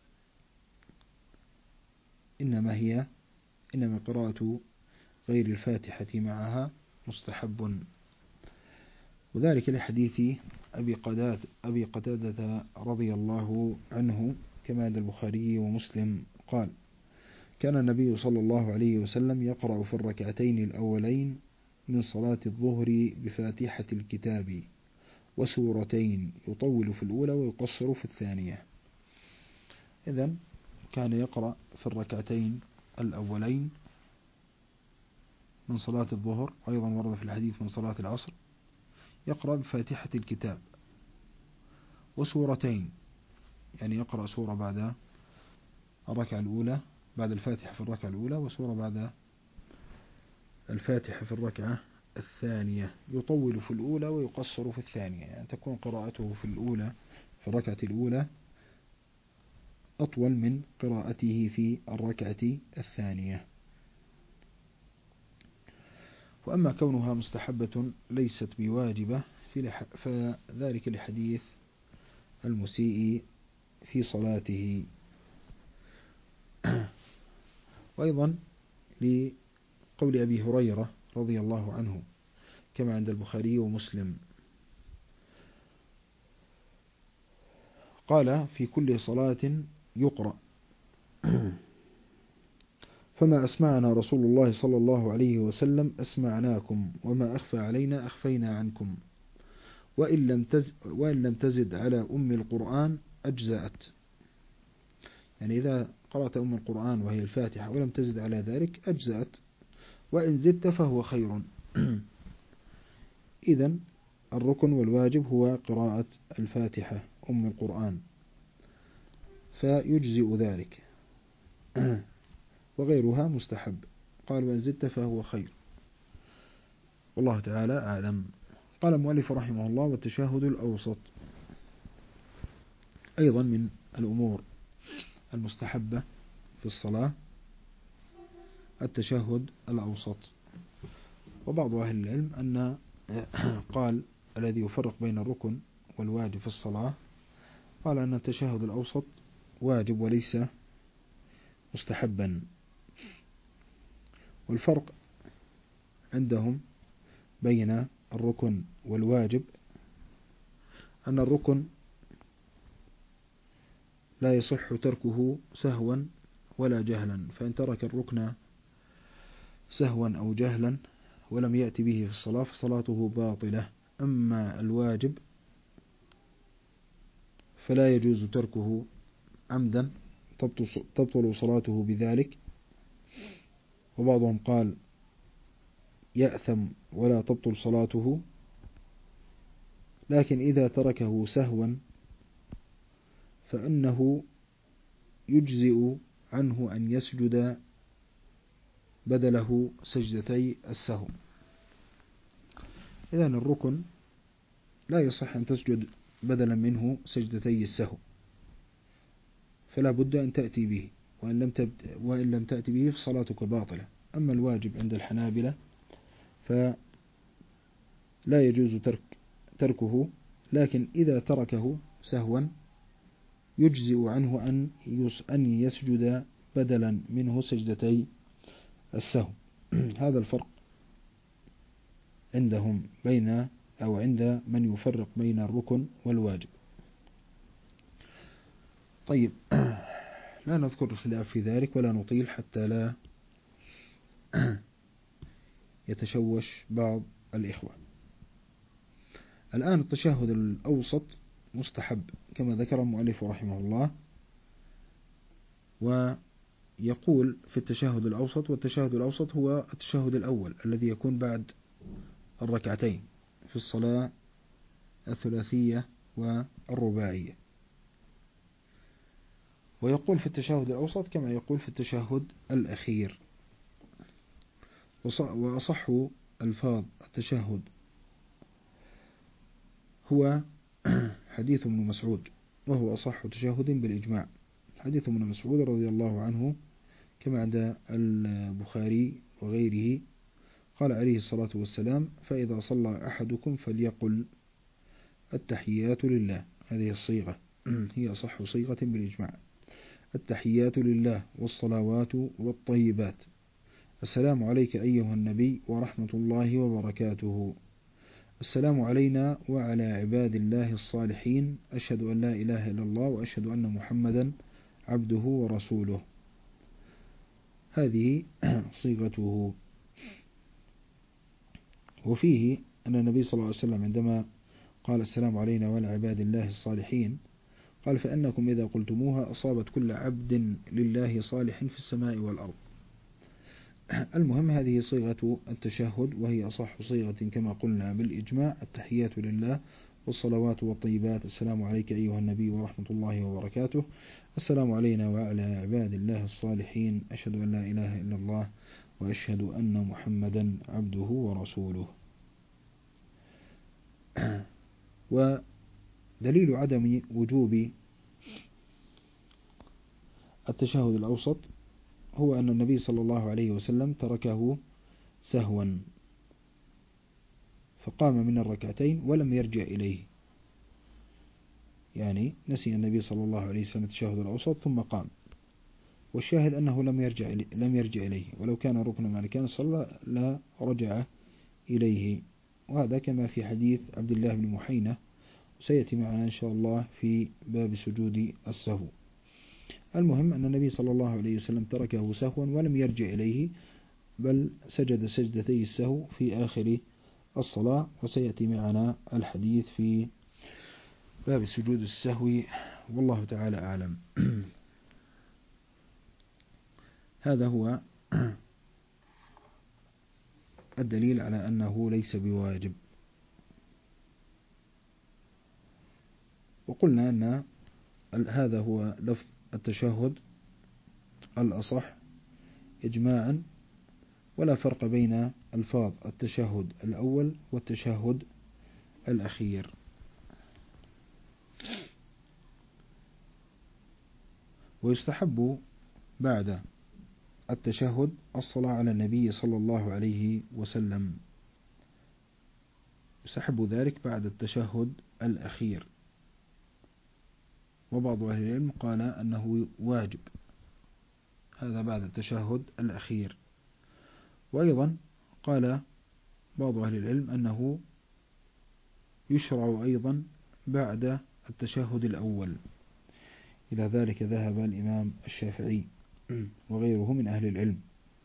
إنما هي إنما قراءة غير الفاتحة معها مستحب، وذلك لحديث أبي قتادة أبي قتادة رضي الله عنه كما عند البخاري ومسلم قال: كان النبي صلى الله عليه وسلم يقرأ في الركعتين الأولين من صلاة الظهر بفاتحة الكتاب وسورتين، يطول في الأولى ويقصر في الثانية. إذن كان يقرأ في الركعتين الأولين من صلاة الظهر، أيضا ورد في الحديث من صلاة العصر، يقرأ بفاتحة الكتاب وسورتين، يعني يقرأ سورة بعد الركعة الأولى بعد الفاتحة في الركعة الأولى، وسورة بعد الفاتحة في الركعة الثانية، يطول في الأولى ويقصر في الثانية، يعني تكون قراءته في الأولى في الركعة الأولى أطول من قراءته في الركعة الثانية. وأما كونها مستحبة ليست بواجبة فذلك لحديث المسيء في صلاته، وأيضا لقول أبي هريرة رضي الله عنه كما عند البخاري ومسلم قال: في كل صلاة يقرأ، فما أسمعنا رسول الله صلى الله عليه وسلم أسمعناكم، وما أخفى علينا أخفينا عنكم، وإن لم تزد, وإن لم تزد على أم القرآن أجزأت. يعني إذا قرأت أم القرآن وهي الفاتحة ولم تزد على ذلك أجزأت، وإن زدت فهو خير. إذن الركن والواجب هو قراءة الفاتحة أم القرآن، فيجزئ ذلك، وغيرها مستحب. قال: وإن زدت فهو خير، والله تعالى أعلم. قال المؤلف رحمه الله: والتشهد الأوسط أيضا من الأمور المستحبة في الصلاة التشهد الأوسط. وبعض أهل العلم أن قال الذي يفرق بين الركن والواجب في الصلاة قال أن التشهد الأوسط واجب وليس مستحبا. والفرق عندهم بين الركن والواجب أن الركن لا يصح تركه سهوا ولا جهلا، فإن ترك الركن سهوا أو جهلا ولم يأتي به في الصلاة فصلاته باطلة. أما الواجب فلا يجوز تركه عمدا، تبطل صلاته بذلك. وبعضهم قال يأثم ولا تبطل صلاته، لكن إذا تركه سهوا فإنه يجزئ عنه أن يسجد بدله سجدتي السهو. إذن الركن لا يصح أن تسجد بدلا منه سجدتي السهو، فلا بد أن تأتي به، وإن لم, وإن لم تأتي به فصلاتك باطلة. أما الواجب عند الحنابلة فلا يجوز ترك تركه، لكن إذا تركه سهوا يجزئ عنه أن أن يسجد بدلا منه سجدتي السهو. هذا الفرق عندهم بين أو عند من يفرق بين الركن والواجب. طيب، لا نذكر الخلاف في ذلك ولا نطيل حتى لا يتشوش بعض الإخوة. الآن التشهد الأوسط مستحب كما ذكر المؤلف رحمه الله، ويقول في التشهد الأوسط، والتشهد الأوسط هو التشهد الأول الذي يكون بعد الركعتين في الصلاة الثلاثية والرباعية. ويقول في التشهد الأوسط كما يقول في التشهد الأخير. وأصح ألفاظ التشهد هو حديث ابن مسعود، وهو أصح تشهد بالإجماع. حديث ابن مسعود رضي الله عنه كما عند البخاري وغيره قال عليه الصلاة والسلام: فإذا صلى أحدكم فليقل التحيات لله. هذه الصيغة هي أصح صيغة بالإجماع: التحيات لله والصلوات والطيبات، السلام عليك أيها النبي ورحمة الله وبركاته، السلام علينا وعلى عباد الله الصالحين، أشهد أن لا إله إلا الله وأشهد أن محمدا عبده ورسوله. هذه صيغته. وفيه أن النبي صلى الله عليه وسلم عندما قال السلام علينا وعلى عباد الله الصالحين قال: فإنكم إذا قلتموها أصابت كل عبد لله صالح في السماء والأرض. المهم، هذه صيغة التشهد، وهي أصح صيغة كما قلنا بالإجماع: التحيات لله والصلوات والطيبات، السلام عليك أيها النبي ورحمة الله وبركاته، السلام علينا وعلى عباد الله الصالحين، أشهد أن لا إله إلا الله وأشهد أن محمدا عبده ورسوله. ودليل عدم وجوب التشهد الأوسط هو أن النبي صلى الله عليه وسلم تركه سهوا، فقام من الركعتين ولم يرجع إليه. يعني نسي النبي صلى الله عليه وسلم التشهد الأوسط ثم قام، والشاهد أنه لم يرجع لم يرجع إليه، ولو كان ركنا ما كان صلى لا رجع إليه. وهذا كما في حديث عبد الله بن محينة، وسيأتي معنا إن شاء الله في باب سجود السهو. المهم أن النبي صلى الله عليه وسلم تركه سهوا ولم يرجع إليه، بل سجد سجدتي السهو في آخر الصلاة، وسيأتي معنا الحديث في باب سجود السهو، والله تعالى أعلم. هذا هو الدليل على أنه ليس بواجب. وقلنا أن هذا هو لفظ التشهد الأصح إجماعا، ولا فرق بين ألفاظ التشهد الأول والتشهد الأخير. ويستحب بعد التشهد الصلاة على النبي صلى الله عليه وسلم، يستحب ذلك بعد التشهد الأخير. وبعض أهل العلم قال أنه واجب، هذا بعد التشهد الأخير. وأيضا قال بعض أهل العلم أنه يشرع أيضا بعد التشهد الأول. إلى ذلك ذهب الإمام الشافعي وغيره من أهل العلم.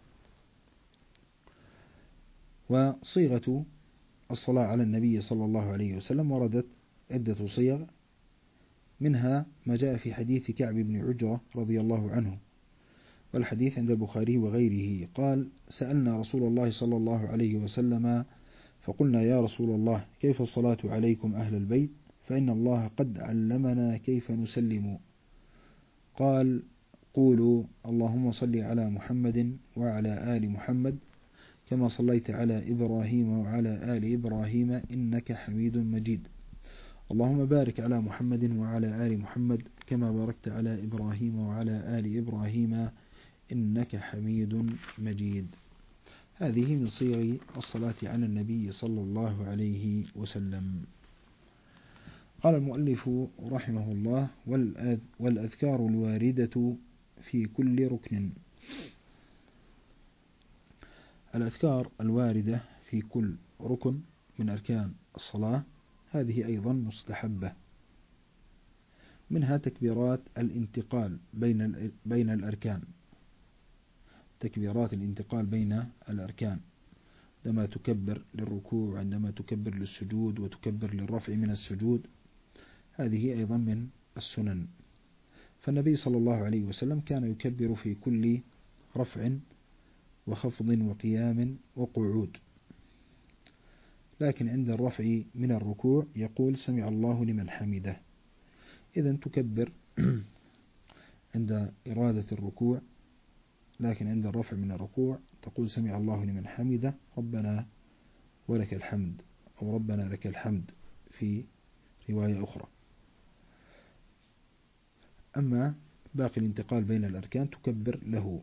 وصيغة الصلاة على النبي صلى الله عليه وسلم وردت عدة صيغ، منها ما جاء في حديث كعب بن عجرة رضي الله عنه، والحديث عند البخاري وغيره، قال: سألنا رسول الله صلى الله عليه وسلم فقلنا: يا رسول الله، كيف الصلاة عليكم أهل البيت؟ فإن الله قد علمنا كيف نسلم. قال: قولوا اللهم صل على محمد وعلى آل محمد كما صليت على إبراهيم وعلى آل إبراهيم إنك حميد مجيد، اللهم بارك على محمد وعلى آل محمد كما باركت على إبراهيم وعلى آل إبراهيم إنك حميد مجيد. هذه من صيغ الصلاة على النبي صلى الله عليه وسلم. قال المؤلف رحمه الله: والأذكار الواردة في كل ركن. الأذكار الواردة في كل ركن من أركان الصلاة هذه أيضا مستحبة، منها تكبيرات الانتقال بين بين الأركان، تكبيرات الانتقال بين الأركان، عندما تكبر للركوع، عندما تكبر للسجود، وتكبر للرفع من السجود، هذه أيضا من السنن. فالنبي صلى الله عليه وسلم كان يكبر في كل رفع وخفض وقيام وقعود، لكن عند الرفع من الركوع يقول سمع الله لمن حمده. إذن تكبر عند إرادة الركوع، لكن عند الرفع من الركوع تقول سمع الله لمن حمده ربنا ولك الحمد، أو ربنا لك الحمد في رواية أخرى. أما باقي الانتقال بين الأركان تكبر له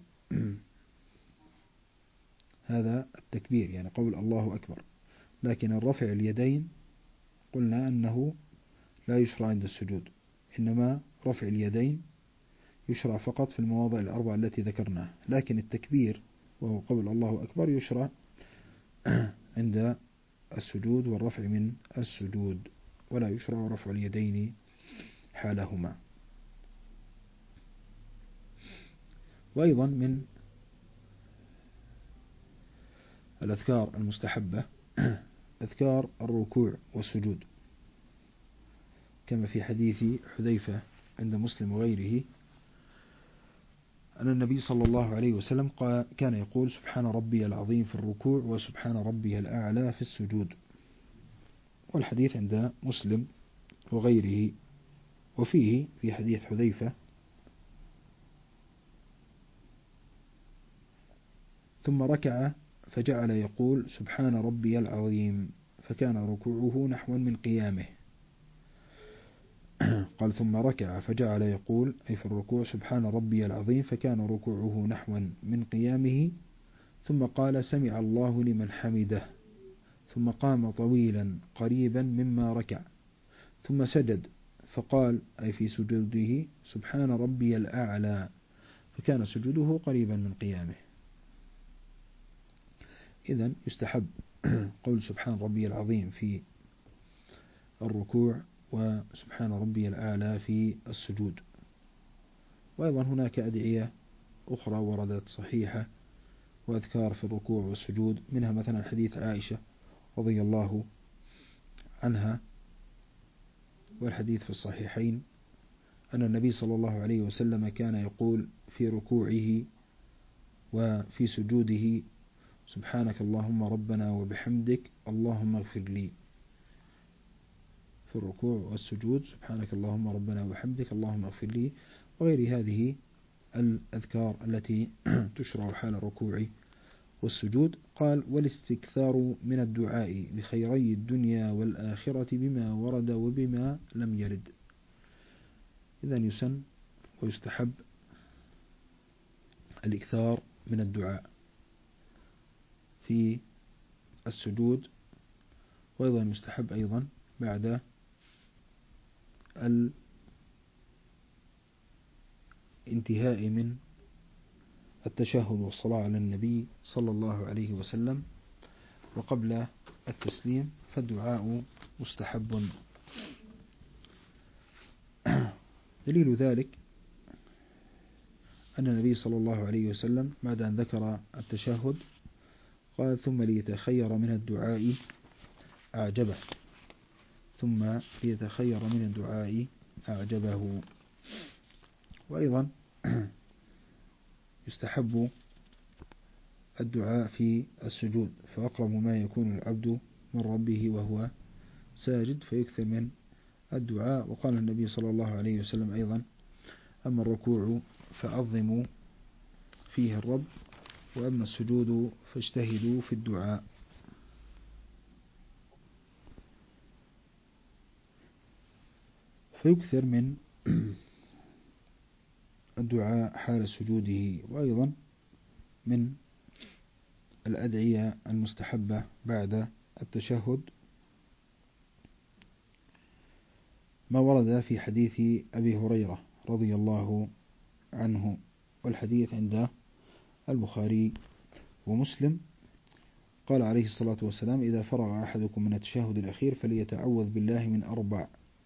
هذا التكبير، يعني قول الله أكبر. لكن الرفع اليدين قلنا أنه لا يشرع عند السجود، إنما رفع اليدين يشرع فقط في المواضع الأربعة التي ذكرناها، لكن التكبير وهو قول الله أكبر يشرع عند السجود والرفع من السجود، ولا يشرع رفع اليدين حالهما. وأيضا من الأذكار المستحبة أذكار الركوع والسجود، كما في حديث حذيفة عند مسلم وغيره أن النبي صلى الله عليه وسلم كان يقول سبحان ربي العظيم في الركوع وسبحان ربي الأعلى في السجود، والحديث عند مسلم وغيره. وفيه في حديث حذيفة ثم ركع فجعل يقول سبحان ربي العظيم فكان ركوعه نحوا من قيامه. قال ثم ركع فجعل يقول أي في الركوع سبحان ربي العظيم فكان ركوعه نحوا من قيامه، ثم قال سمع الله لمن حمده، ثم قام طويلا قريبا مما ركع، ثم سجد فقال أي في سجوده سبحان ربي الأعلى فكان سجوده قريبا من قيامه. إذن يستحب قول سبحان ربي العظيم في الركوع وسبحان ربي الأعلى في السجود. وأيضا هناك أدعية أخرى وردت صحيحة وأذكار في الركوع والسجود، منها مثلا حديث عائشة رضي الله عنها والحديث في الصحيحين أن النبي صلى الله عليه وسلم كان يقول في ركوعه وفي سجوده سبحانك اللهم ربنا وبحمدك اللهم اغفر لي، في الركوع والسجود سبحانك اللهم ربنا وبحمدك اللهم اغفر لي، وغير هذه الأذكار التي تشرع حال الركوع والسجود. قال والاستكثار من الدعاء بخيري الدنيا والآخرة بما ورد وبما لم يرد. إذن يسن ويستحب الإكثار من الدعاء في السجود، وأيضا يستحب أيضا بعد الانتهاء من التشهد والصلاة على النبي صلى الله عليه وسلم وقبل التسليم، فالدعاء مستحب. دليل ذلك أن النبي صلى الله عليه وسلم بعد أن ذكر التشهد قال ثم ليتخير من الدعاء أعجبه، ثم ليتخير من الدعاء أعجبه. وأيضا يستحب الدعاء في السجود، فأقرب ما يكون العبد من ربه وهو ساجد فيكثر من الدعاء. وقال النبي صلى الله عليه وسلم أيضا أما الركوع فعظموا فيه الرب، وأما السجود فاجتهدوا في الدعاء. فيكثر من الدعاء حال سجوده، وأيضا من الأدعية المستحبة بعد التشهد ما ورد في حديث أبي هريرة رضي الله عنه، والحديث عند البخاري ومسلم. قال عليه الصلاة والسلام: إذا فرغ أحدكم من التشهد الأخير فليتعوذ بالله من أربع.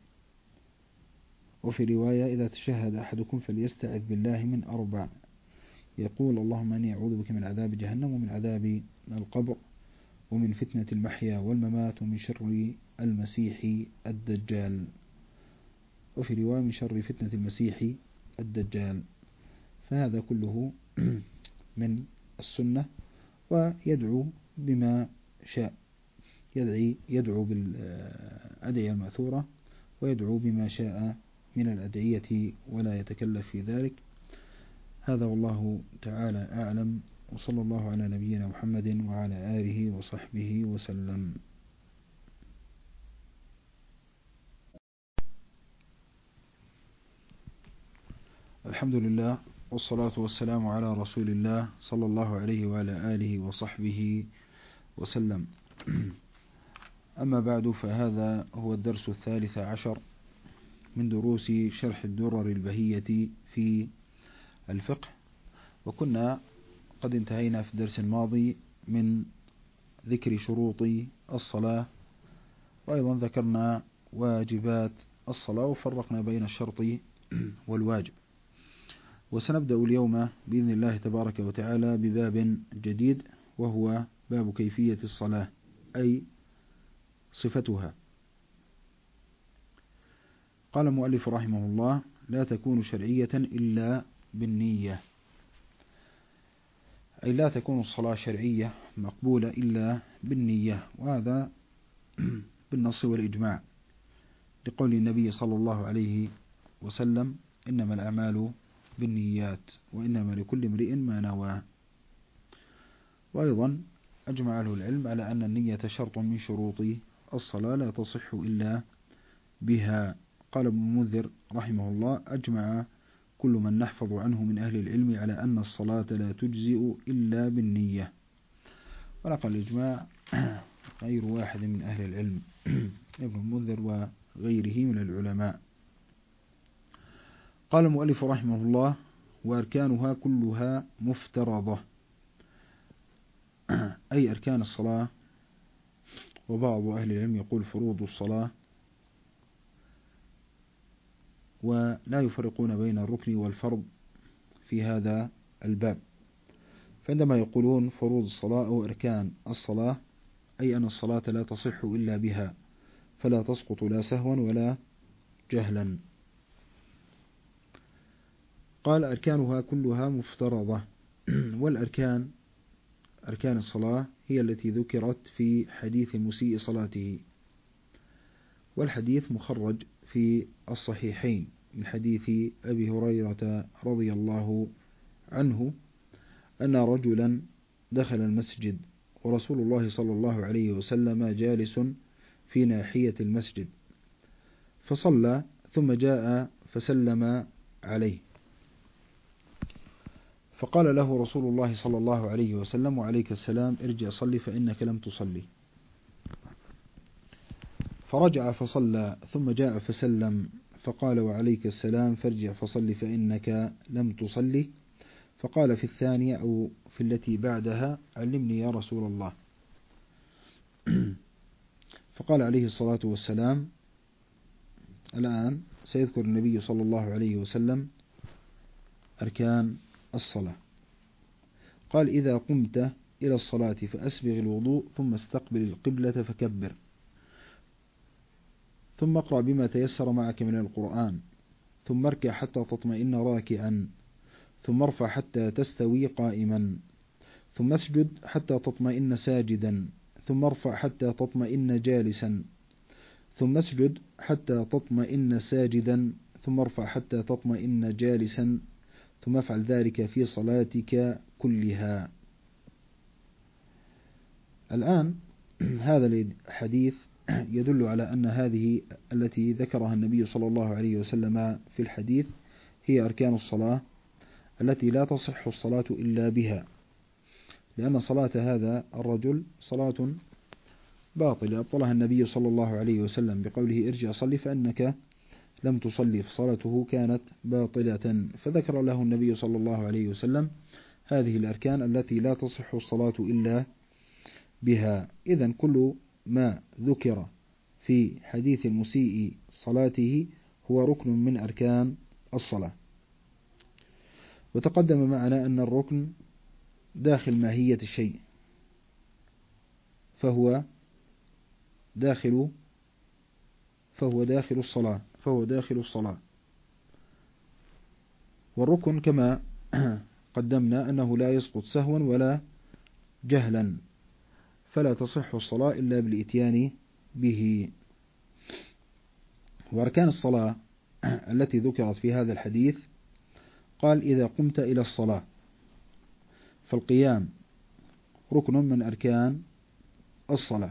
وفي رواية: إذا تشهد أحدكم فليستعذ بالله من أربع، يقول: اللهم أني أعوذ بك من عذاب جهنم ومن عذاب القبر ومن فتنة المحيا والممات ومن شر المسيح الدجال. وفي رواية: من شر فتنة المسيح الدجال. فهذا كله من السنة، ويدعو بما شاء، يدعي يدعو بالأدعية المأثورة، ويدعو بما شاء من الأدعية ولا يتكلف في ذلك. هذا والله تعالى أعلم، وصلى الله على نبينا محمد وعلى آله وصحبه وسلم. الحمد لله، والصلاة والسلام على رسول الله صلى الله عليه وعلى آله وصحبه وسلم. أما بعد، فهذا هو الدرس الثالث عشر من دروس شرح الدرر البهية في الفقه، وكنا قد انتهينا في الدرس الماضي من ذكر شروط الصلاة، وأيضا ذكرنا واجبات الصلاة، وفرقنا بين الشرط والواجب. وسنبدأ اليوم بإذن الله تبارك وتعالى بباب جديد، وهو باب كيفية الصلاة، أي صفتها. قال المؤلف رحمه الله: لا تكون شرعية إلا بالنية، أي لا تكون الصلاة شرعية مقبولة إلا بالنية، وهذا بالنص والإجماع، لقول النبي صلى الله عليه وسلم: إنما الأعمال بالنيات وإنما لكل امرئ ما نوى. وأيضا أجمع أهل العلم على أن النية شرط من شروط الصلاة لا تصح إلا بها. قال ابن المنذر رحمه الله: أجمع كل من نحفظ عنه من أهل العلم على أن الصلاة لا تجزئ إلا بالنية. ونقل الإجماع غير واحد من أهل العلم، ابن المنذر وغيره من العلماء. قال المؤلف رحمه الله: وأركانها كلها مفترضة، أي أركان الصلاة. وبعض أهل العلم يقول فروض الصلاة، ولا يفرقون بين الركن والفرض في هذا الباب. فعندما يقولون فروض الصلاة أو أركان الصلاة، أي أن الصلاة لا تصح إلا بها، فلا تسقط لا سهوا ولا جهلا. قال: أركانها كلها مفترضة. والأركان، أركان الصلاة، هي التي ذكرت في حديث مسيء صلاته، والحديث مخرج في الصحيحين من حديث أبي هريرة رضي الله عنه أن رجلا دخل المسجد ورسول الله صلى الله عليه وسلم جالس في ناحية المسجد، فصلى ثم جاء فسلم عليه، فقال له رسول الله صلى الله عليه وسلم: وعليك السلام، ارجع صلي فإنك لم تصلي. فرجع فصلى ثم جاء فسلم، فقال: وعليك السلام، فارجع فصلي فإنك لم تصلي. فقال في الثانية أو في التي بعدها: علمني يا رسول الله. فقال عليه الصلاة والسلام: الآن سيذكر النبي صلى الله عليه وسلم أركان الصلاة. قال: إذا قمت إلى الصلاة فأسبغ الوضوء، ثم استقبل القبلة فكبر، ثم اقرأ بما تيسر معك من القرآن، ثم اركع حتى تطمئن راكعا، ثم ارفع حتى تستوي قائما، ثم اسجد حتى تطمئن ساجدا، ثم ارفع حتى تطمئن جالسا، ثم اسجد حتى تطمئن ساجدا، ثم ارفع حتى تطمئن جالسا، ثم افعل ذلك في صلاتك كلها. الآن هذا الحديث يدل على أن هذه التي ذكرها النبي صلى الله عليه وسلم في الحديث هي أركان الصلاة التي لا تصح الصلاة إلا بها، لأن صلاة هذا الرجل صلاة باطلة أبطلها النبي صلى الله عليه وسلم بقوله ارجع صلي فإنك لم تصلي، فصلاته كانت باطلة. فذكر له النبي صلى الله عليه وسلم هذه الأركان التي لا تصح الصلاة إلا بها. إذن كل ما ذكر في حديث المسيء صلاته هو ركن من أركان الصلاة. وتقدم معنا أن الركن داخل ماهية الشيء، فهو داخل فهو داخل الصلاة فهو داخل الصلاة والركن كما قدمنا أنه لا يسقط سهوا ولا جهلا، فلا تصح الصلاة إلا بالإتيان به. وأركان الصلاة التي ذكرت في هذا الحديث قال إذا قمت إلى الصلاة، فالقيام ركن من أركان الصلاة.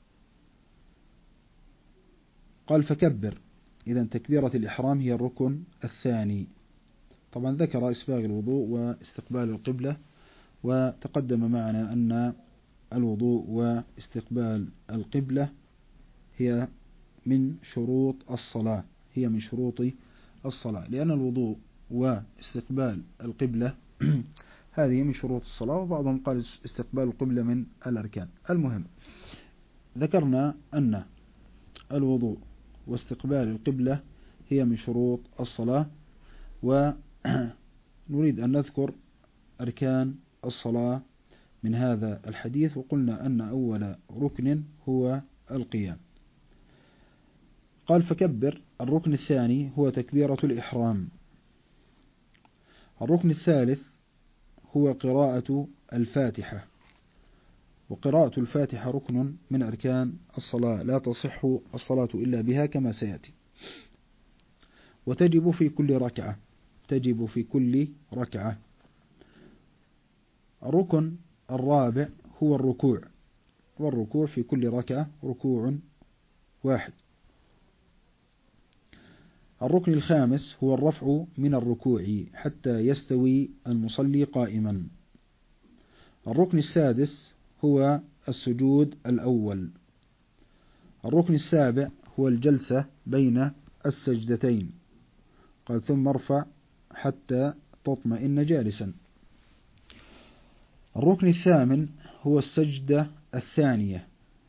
قال فكبر، إذا تكبيرة الإحرام هي الركن الثاني. طبعا ذكر إسباغ الوضوء واستقبال القبلة، وتقدم معنا أن الوضوء واستقبال القبلة هي من شروط الصلاة هي من شروط الصلاة لأن الوضوء واستقبال القبلة هذه من شروط الصلاة، وبعضهم قال استقبال القبلة من الأركان. المهم ذكرنا أن الوضوء واستقبال القبلة هي من شروط الصلاة، ونريد أن نذكر أركان الصلاة من هذا الحديث. وقلنا أن أول ركن هو القيام. قال فكبر، الركن الثاني هو تكبيرة الإحرام. الركن الثالث هو قراءة الفاتحة، وقراءة الفاتحة ركن من أركان الصلاة لا تصح الصلاة إلا بها كما سيأتي، وتجب في كل ركعة تجب في كل ركعة. الركن الرابع هو الركوع، والركوع في كل ركعة ركوع واحد. الركن الخامس هو الرفع من الركوع حتى يستوي المصلي قائما. الركن السادس هو السجود الأول. الركن السابع هو الجلسة بين السجدتين، قال ثم ارفع حتى تطمئن جالسا. الركن الثامن هو السجدة الثانية.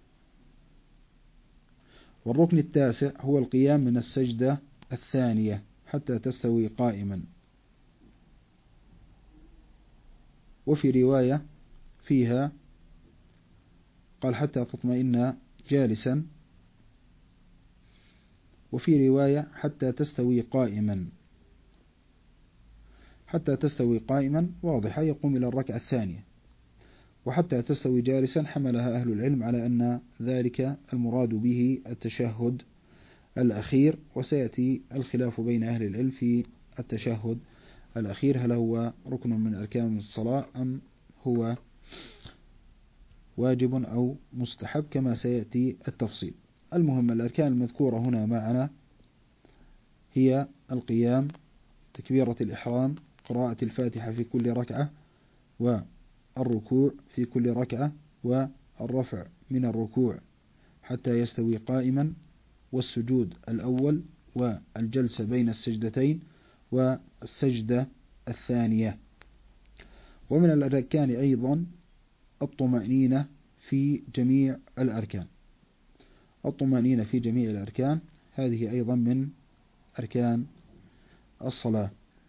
والركن التاسع هو القيام من السجدة الثانية حتى تستوي قائما. وفي رواية فيها قال حتى تطمئن جالسا، وفي رواية حتى تستوي قائما. حتى تستوي قائما واضحة يقوم إلى الركعة الثانية، وحتى تستوي جالسا حملها أهل العلم على أن ذلك المراد به التشهد الأخير، وسيأتي الخلاف بين أهل العلم في التشهد الأخير هل هو ركن من أركان الصلاة أم هو واجب أو مستحب كما سيأتي التفصيل. المهم الأركان المذكورة هنا معنا هي القيام، تكبيرة الإحرام، قراءة الفاتحة في كل ركعة، والركوع في كل ركعة، والرفع من الركوع حتى يستوي قائما، والسجود الأول، والجلسة بين السجدتين، والسجدة الثانية. ومن الأركان أيضا الطمأنينة في جميع الأركان. الطمأنينة في جميع الأركان هذه أيضا من أركان الصلاة،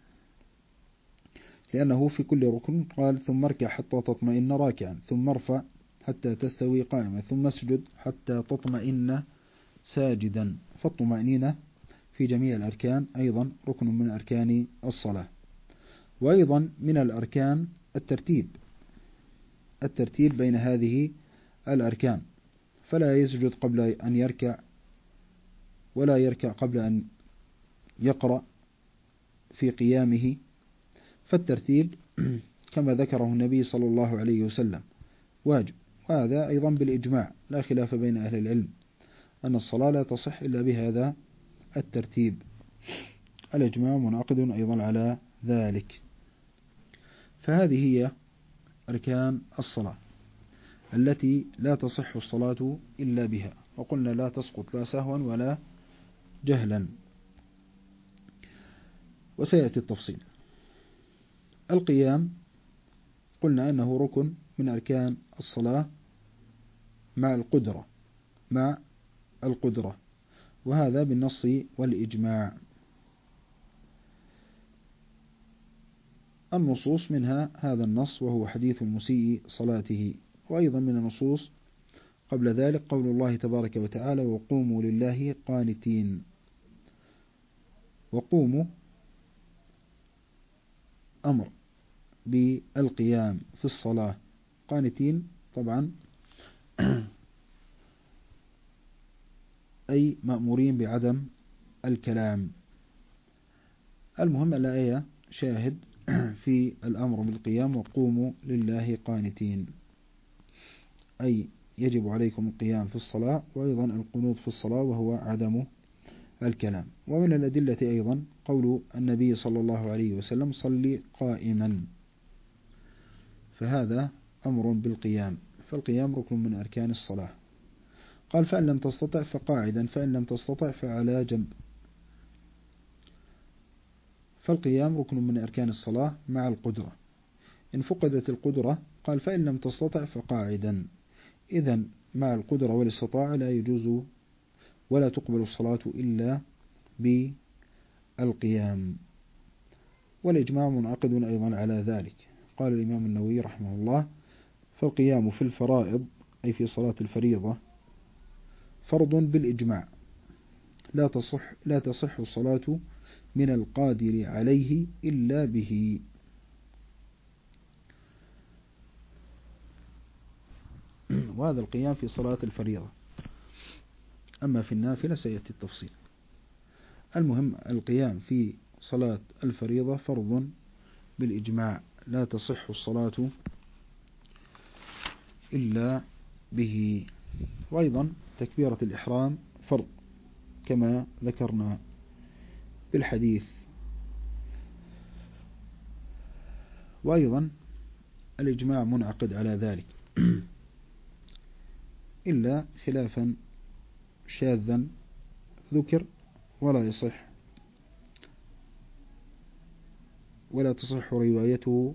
لأنه في كل ركن قال ثم اركع حتى تطمئن راكعا، ثم ارفع حتى تستوي قائما، ثم اسجد حتى تطمئن ساجدا. فالطمأنينة في جميع الأركان أيضا ركن من أركان الصلاة. وأيضا من الأركان الترتيب الترتيب بين هذه الأركان، فلا يسجد قبل أن يركع، ولا يركع قبل أن يقرأ في قيامه. فالترتيب كما ذكره النبي صلى الله عليه وسلم واجب، وهذا أيضا بالإجماع لا خلاف بين أهل العلم. أن الصلاة لا تصح إلا بهذا الترتيب. الإجماع منعقد أيضا على ذلك. فهذه هي أركان الصلاة التي لا تصح الصلاة إلا بها، وقلنا لا تسقط لا سهوا ولا جهلا، وسيأتي التفصيل. القيام قلنا أنه ركن من أركان الصلاة مع القدرة مع القدرة وهذا بالنص والإجماع. النصوص منها هذا النص وهو حديث المسيء صلاته، وأيضا من النصوص قبل ذلك قول الله تبارك وتعالى وقوموا لله قانتين. وقوموا أمر بالقيام في الصلاة، قانتين طبعا أي مأمورين بعدم الكلام. المهم الآية شاهد في الأمر بالقيام وقوموا لله قانتين، أي يجب عليكم القيام في الصلاة وأيضا القنوت في الصلاة وهو عدم الكلام. ومن الأدلة أيضا قول النبي صلى الله عليه وسلم صلي قائما، فهذا أمر بالقيام، فالقيام ركن من أركان الصلاة. قال فإن لم تستطع فقاعدا، فإن لم تستطع فعلى جنب. فالقيام ركن من أركان الصلاة مع القدرة. إن فقدت القدرة قال فإن لم تستطع فقاعدا. إذن مع القدرة والاستطاعة لا يجوز ولا تقبل الصلاة إلا بالقيام، والإجماع منعقد أيضا على ذلك. قال الإمام النووي رحمه الله فالقيام في الفرائض أي في صلاة الفريضة فرض بالإجماع، لا تصح لا تصح الصلاة من القادر عليه إلا به. وهذا القيام في صلاة الفريضة، أما في النافلة سيأتي التفصيل. المهم القيام في صلاة الفريضة فرض بالإجماع، لا تصح الصلاة إلا به. وأيضا تكبيرة الإحرام فرض كما ذكرنا بالحديث. وأيضا الإجماع منعقد على ذلك إلا خلافا شاذا ذكر ولا يصح ولا تصح روايته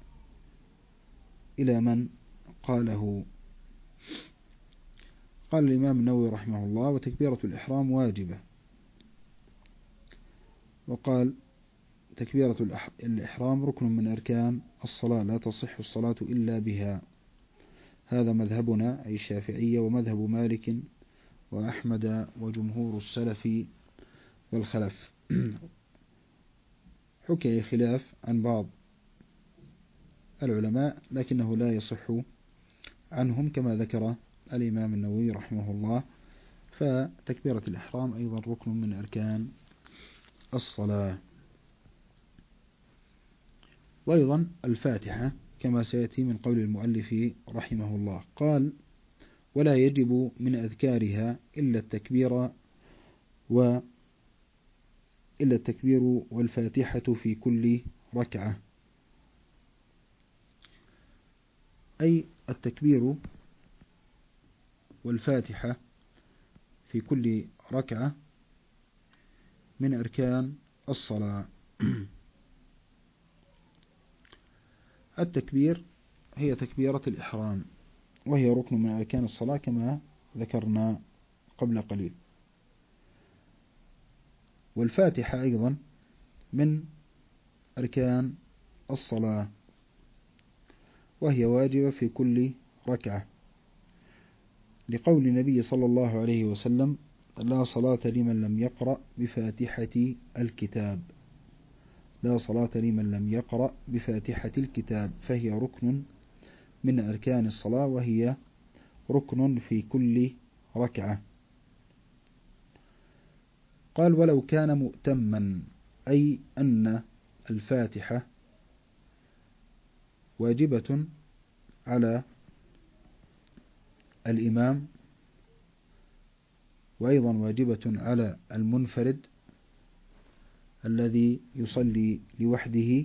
إلى من قاله. قال الإمام النووي رحمه الله وتكبيرة الإحرام واجبة، وقال تكبيرة الإحرام ركن من أركان الصلاة لا تصح الصلاة إلا بها. هذا مذهبنا أي الشافعية ومذهب مالك وأحمد وجمهور السلف والخلف. حكي خلاف عن بعض العلماء لكنه لا يصح عنهم كما ذكر الإمام النووي رحمه الله. فتكبيرة الإحرام أيضا ركن من أركان الصلاة. وأيضا الفاتحة كما سيأتي من قول المؤلف رحمه الله. قال ولا يجب من أذكارها إلا التكبير و إلا التكبير والفاتحة في كل ركعة، أي التكبير والفاتحة في كل ركعة من أركان الصلاة. التكبير هي تكبيرة الإحرام وهي ركن من أركان الصلاة كما ذكرنا قبل قليل. والفاتحة أيضا من أركان الصلاة وهي واجبة في كل ركعة، لقول النبي صلى الله عليه وسلم لا صلاة لمن لم يقرأ بفاتحة الكتاب، لا صلاة لمن لم يقرأ بفاتحة الكتاب، فهي ركن من أركان الصلاة وهي ركن في كل ركعة. قال ولو كان مؤتما، أي أن الفاتحة واجبة على الإمام وأيضا واجبة على المنفرد الذي يصلي لوحده،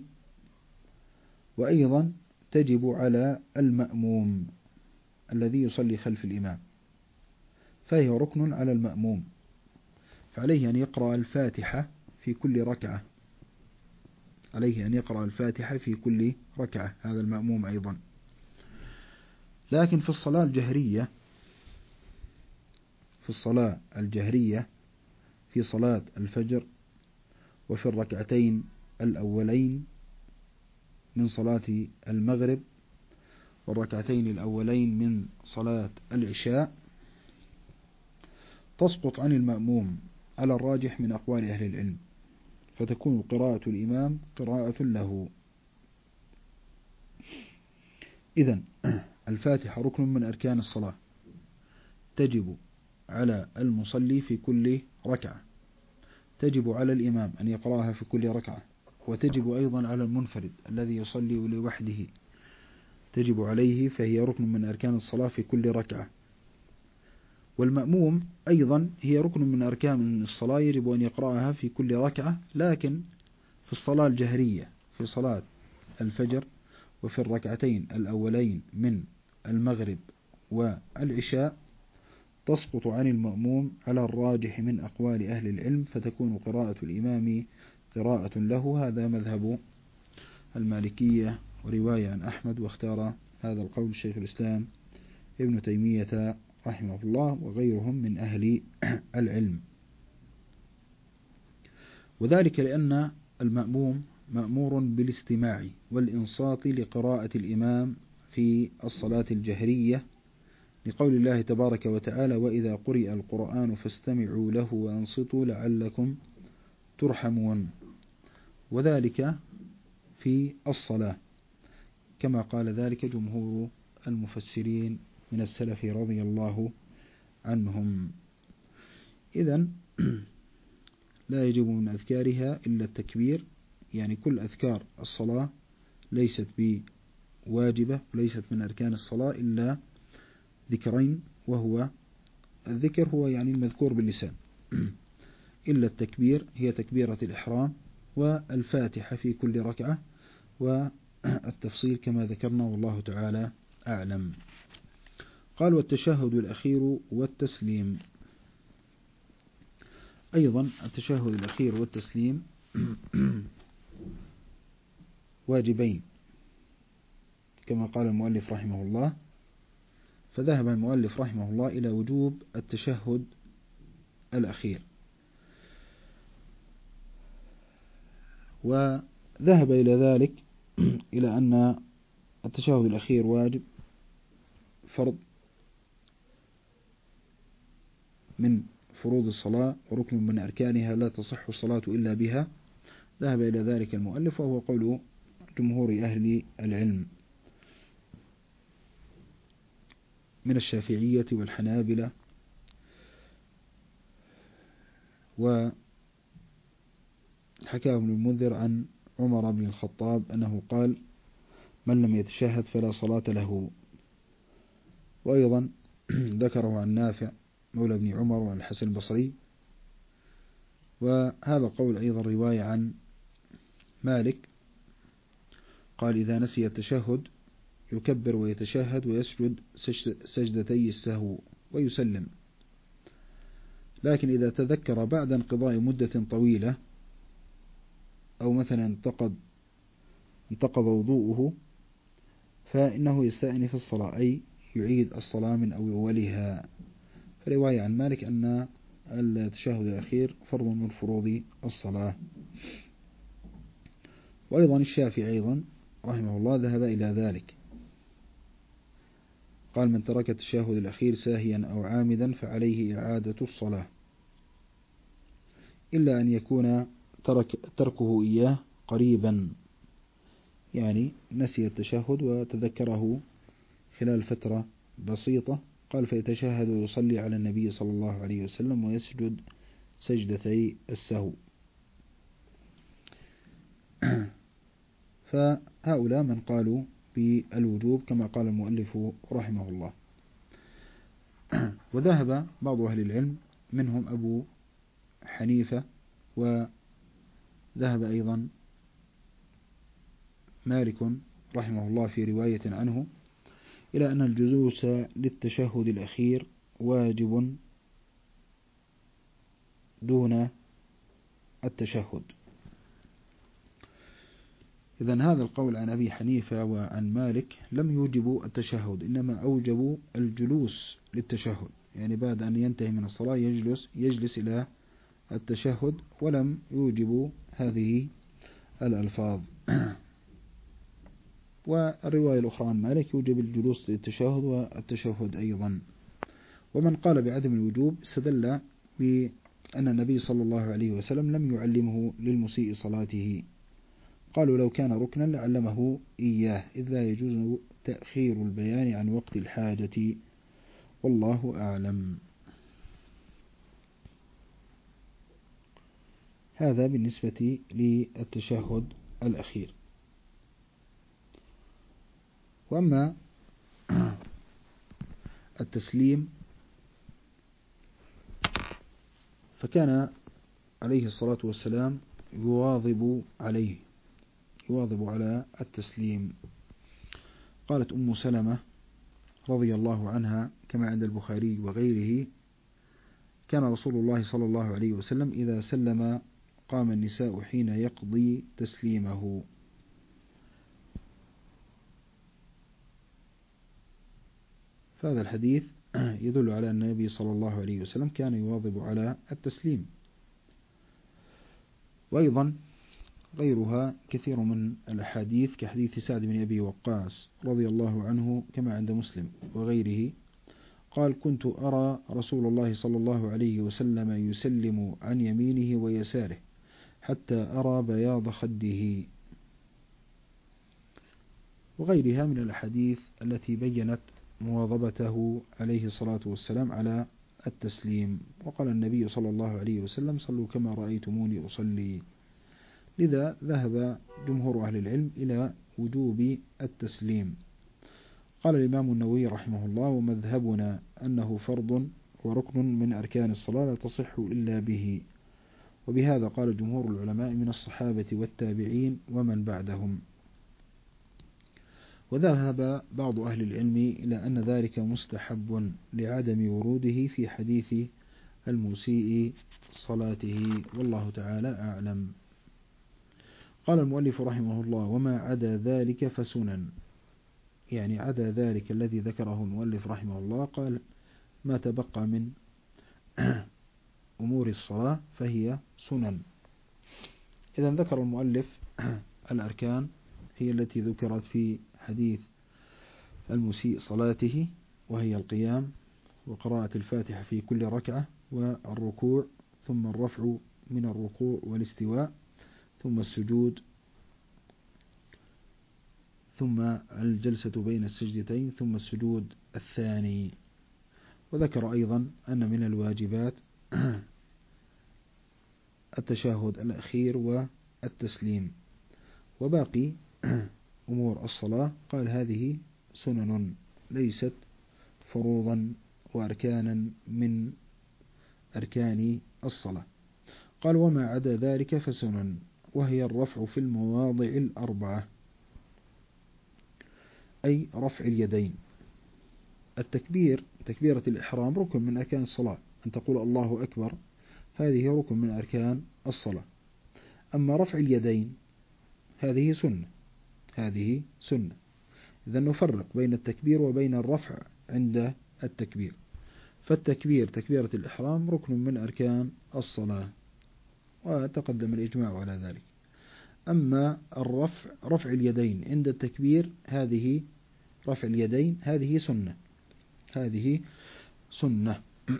وأيضا تجب على المأموم الذي يصلي خلف الإمام، فهي ركن على المأموم، فعليه أن يقرأ الفاتحة في كل ركعة، عليه أن يقرأ الفاتحة في كل ركعة، هذا المأموم أيضا. لكن في الصلاة الجهرية في الصلاة الجهرية في صلاة الفجر وفي الركعتين الأولين من صلاة المغرب والركعتين الأولين من صلاة العشاء تسقط عن المأموم على الراجح من أقوال أهل العلم، فتكون قراءة الإمام قراءة له. إذن الفاتحة ركن من أركان الصلاة، تجب على المصلي في كل ركعة، تجب على الإمام أن يقرأها في كل ركعة، وتجب أيضا على المنفرد الذي يصلي لوحده، تجب عليه، فهي ركن من أركان الصلاة في كل ركعة. والمأموم أيضا هي ركن من أركان الصلاة، يجب أن يقرأها في كل ركعة، لكن في الصلاة الجهرية في صلاة الفجر وفي الركعتين الأولين من المغرب والعشاء تسقط عن المأموم على الراجح من أقوال أهل العلم، فتكون قراءة الإمام قراءة له. هذا مذهب المالكية ورواية عن أحمد، واختار هذا القول الشيخ الإسلام ابن تيمية رحمه الله وغيرهم من أهل العلم، وذلك لأن المأموم مأمور بالاستماع والإنصات لقراءة الإمام في الصلاة الجهرية، لقول الله تبارك وتعالى: وإذا قرئ القرآن فاستمعوا له وأنصتوا لعلكم ترحمون، وذلك في الصلاة كما قال ذلك جمهور المفسرين من السلف رضي الله عنهم. إذن لا يجب من أذكارها إلا التكبير، يعني كل أذكار الصلاة ليست بواجبة وليست من أركان الصلاة إلا ذكرين، وهو الذكر هو يعني المذكور باللسان، إلا التكبير هي تكبيرة الإحرام والفاتحة في كل ركعة، والتفصيل كما ذكرنا والله تعالى أعلم. قال: والتشهد الأخير والتسليم. أيضا التشهد الأخير والتسليم واجبين كما قال المؤلف رحمه الله، فذهب المؤلف رحمه الله إلى وجوب التشهد الأخير، وذهب إلى ذلك إلى أن التشهد الأخير واجب فرض من فروض الصلاة وركن من أركانها لا تصح الصلاة إلا بها. ذهب إلى ذلك المؤلف، وهو قول جمهور أهل العلم من الشافعية والحنابلة، وحكاه ابن المنذر عن عمر بن الخطاب أنه قال: من لم يتشهد فلا صلاة له. وأيضا ذكره عن نافع مولى بن عمر وعن الحسن البصري، وهذا قول أيضا رواية عن مالك قال: إذا نسي التشهد يكبر ويتشهد ويسجد سجدتي السهو ويسلم، لكن إذا تذكر بعد انقضاء مدة طويلة أو مثلا انتقض انتقض وضوءه فإنه يستأنف الصلاة، أي يعيد الصلاة من أولها. فرواية عن مالك أن التشهد الأخير فرض من فروض الصلاة. وأيضا الشافعي أيضا رحمه الله ذهب إلى ذلك، قال: من ترك التشهد الأخير ساهيا أو عامدا فعليه إعادة الصلاة، إلا أن يكون ترك تركه إياه قريبا، يعني نسي التشهد وتذكره خلال فترة بسيطة، قال: فيتشهد ويصلي على النبي صلى الله عليه وسلم ويسجد سجدتي السهو. فهؤلاء من قالوا بالوجوب كما قال المؤلف رحمه الله. وذهب بعض أهل العلم منهم أبو حنيفة، وذهب أيضا مالك رحمه الله في رواية عنه إلى أن الجلوس للتشهد الأخير واجب دون التشهد. إذن هذا القول عن أبي حنيفة وعن مالك لم يوجبوا التشهد، إنما أوجبوا الجلوس للتشهد، يعني بعد أن ينتهي من الصلاة يجلس يجلس إلى التشهد، ولم يوجبوا هذه الألفاظ. والرواية الأخرى عن مالك يوجب الجلوس للتشهد والتشهد أيضا. ومن قال بعدم الوجوب استدل بأن النبي صلى الله عليه وسلم لم يعلمه للمسيء صلاته، قالوا لو كان ركنا لعلمه إياه، إذ لا يجوز تأخير البيان عن وقت الحاجة، والله أعلم. هذا بالنسبة للتشهد الأخير. وأما التسليم فكان عليه الصلاة والسلام يواظب عليه يواظب على التسليم. قالت أم سلمة رضي الله عنها كما عند البخاري وغيره: كان رسول الله صلى الله عليه وسلم إذا سلم قام النساء حين يقضي تسليمه. فهذا الحديث يدل على أن النبي صلى الله عليه وسلم كان يواظب على التسليم. وأيضا غيرها كثير من الأحاديث كحديث سعد بن أبي وقاص رضي الله عنه كما عند مسلم وغيره، قال: كنت أرى رسول الله صلى الله عليه وسلم يسلم عن يمينه ويساره حتى أرى بياض خده، وغيرها من الأحاديث التي بيّنت مواظبته عليه الصلاة والسلام على التسليم. وقال النبي صلى الله عليه وسلم: صلوا كما رأيتموني أصلي. لذا ذهب جمهور أهل العلم إلى وجوب التسليم. قال الإمام النووي رحمه الله: ومذهبنا أنه فرض وركن من أركان الصلاة لا تصح إلا به. وبهذا قال جمهور العلماء من الصحابة والتابعين ومن بعدهم. وذهب بعض أهل العلم إلى أن ذلك مستحب لعدم وروده في حديث المسيء صلاته، والله تعالى أعلم. قال المؤلف رحمه الله: وما عدا ذلك فسنن، يعني عدا ذلك الذي ذكره المؤلف رحمه الله، قال ما تبقى من أمور الصلاة فهي سنن. إذا ذكر المؤلف الأركان هي التي ذكرت في حديث المسيء صلاته، وهي القيام وقراءة الفاتحة في كل ركعة والركوع، ثم الرفع من الركوع والاستواء، ثم السجود، ثم الجلسة بين السجدتين، ثم السجود الثاني. وذكر أيضا أن من الواجبات التشهد الأخير والتسليم. وباقي أمور الصلاة قال هذه سنن ليست فروضا وأركانا من أركان الصلاة. قال وما عدا ذلك فسنن، وهي الرفع في المواضع الأربعة، أي رفع اليدين. التكبير تكبيرة الإحرام ركن من أركان الصلاة، أن تقول الله أكبر هذه ركن من أركان الصلاة. أما رفع اليدين هذه سنة هذه سنة إذا نفرق بين التكبير وبين الرفع عند التكبير. فالتكبير تكبيرة الإحرام ركن من أركان الصلاة، وتقدم الإجماع على ذلك. أما الرفع رفع اليدين عند التكبير هذه رفع اليدين هذه سنة هذه سنة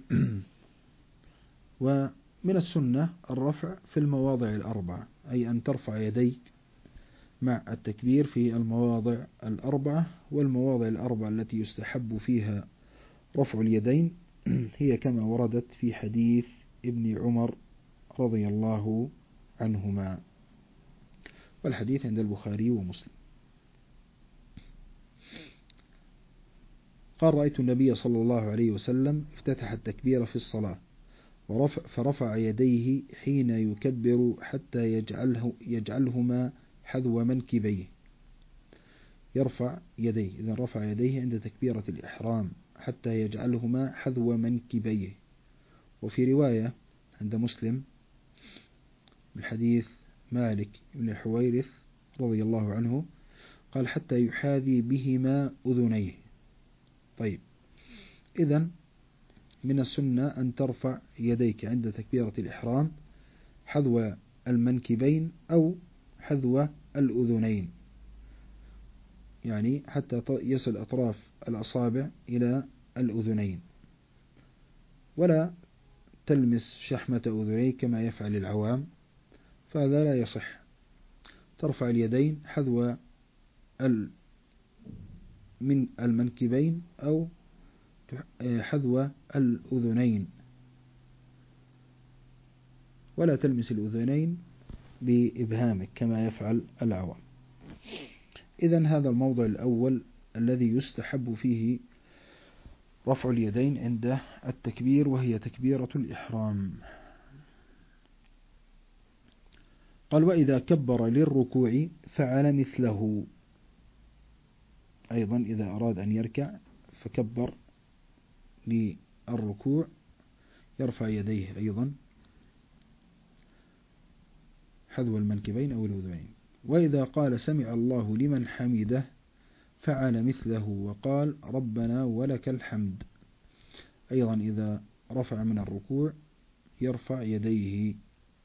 ومن السنة الرفع في المواضع الأربعة، أي أن ترفع يديك مع التكبير في المواضع الأربعة. والمواضع الأربعة التي يستحب فيها رفع اليدين هي كما وردت في حديث ابن عمر رضي الله عنهما، والحديث عند البخاري ومسلم. قال رأيت النبي صلى الله عليه وسلم افتتح التكبير في الصلاة فرفع, فرفع يديه حين يكبر حتى يجعله يجعلهما حذو منكبيه. يرفع يديه، إذا رفع يديه عند تكبيرة الإحرام حتى يجعلهما حذو منكبيه. وفي رواية عند مسلم من حديث مالك بن الحويرث رضي الله عنه قال حتى يحاذي بهما أذنيه. طيب، إذن من السنة أن ترفع يديك عند تكبيرة الإحرام حذو المنكبين أو حذو الأذنين، يعني حتى يصل أطراف الأصابع إلى الأذنين، ولا تلمس شحمة أذنيك كما يفعل العوام، فهذا لا يصح. ترفع اليدين حذو من المنكبين أو حذو الأذنين، ولا تلمس الأذنين بإبهامك كما يفعل العوام. إذن هذا الموضع الأول الذي يستحب فيه رفع اليدين عند التكبير، وهي تكبيرة الإحرام. قال وإذا كبر للركوع فعل مثله، أيضا إذا أراد أن يركع فكبر للركوع يرفع يديه أيضا حذو المنكبين أو الأذنين. وإذا قال سمع الله لمن حمده فعل مثله وقال ربنا ولك الحمد. أيضا إذا رفع من الركوع يرفع يديه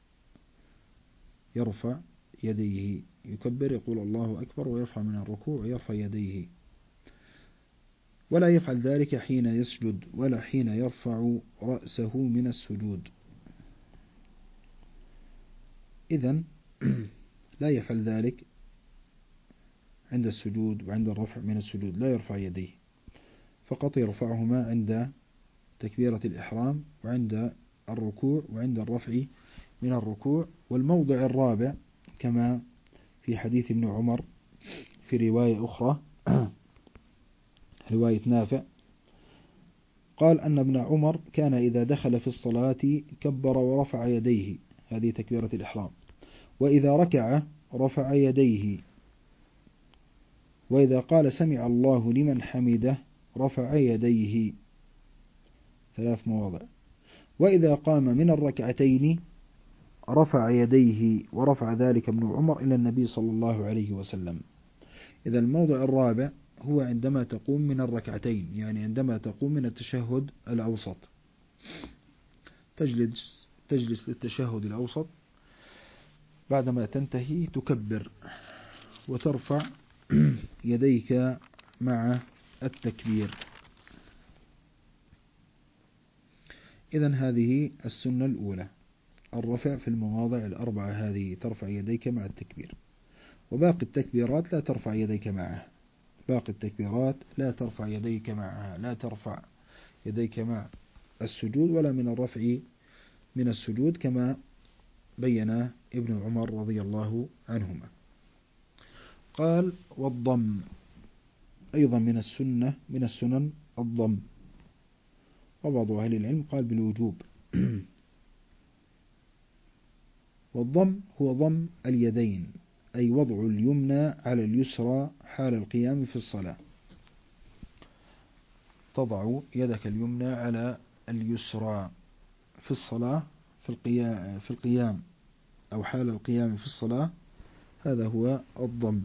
يرفع يديه يكبر يقول الله أكبر ويرفع من الركوع ويرفع يديه، ولا يفعل ذلك حين يسجد ولا حين يرفع رأسه من السجود. إذن لا يفعل ذلك عند السجود وعند الرفع من السجود، لا يرفع يديه، فقط يرفعهما عند تكبيرة الإحرام وعند الركوع وعند الرفع من الركوع. والموضع الرابع كما في حديث ابن عمر في رواية أخرى رواية نافع قال أن ابن عمر كان إذا دخل في الصلاة كبر ورفع يديه، هذه تكبيرة الإحرام، وإذا ركع رفع يديه، وإذا قال سمع الله لمن حمده رفع يديه، ثلاث مواضع. وإذا قام من الركعتين رفع يديه، ورفع ذلك ابن عمر إلى النبي صلى الله عليه وسلم. إذا الموضع الرابع هو عندما تقوم من الركعتين، يعني عندما تقوم من التشهد الأوسط، تجلس تجلس للتشهد الأوسط، بعدما تنتهي تكبر وترفع يديك مع التكبير. إذن هذه السنة الأولى، الرفع في المواضع الأربعة هذه، ترفع يديك مع التكبير. وباقي التكبيرات لا ترفع يديك معها، باقي التكبيرات لا ترفع يديك معها، لا ترفع يديك مع السجود ولا من الرفع من السجود، كما بين ابن عمر رضي الله عنهما. قال والضم أيضا من السنة من السنن الضم، وبعض أهل العلم قال بالوجوب. والضم هو ضم اليدين، أي وضع اليمنى على اليسرى حال القيام في الصلاة. تضع يدك اليمنى على اليسرى في الصلاة في القيام, في القيام أو حال القيام في الصلاة، هذا هو الضم.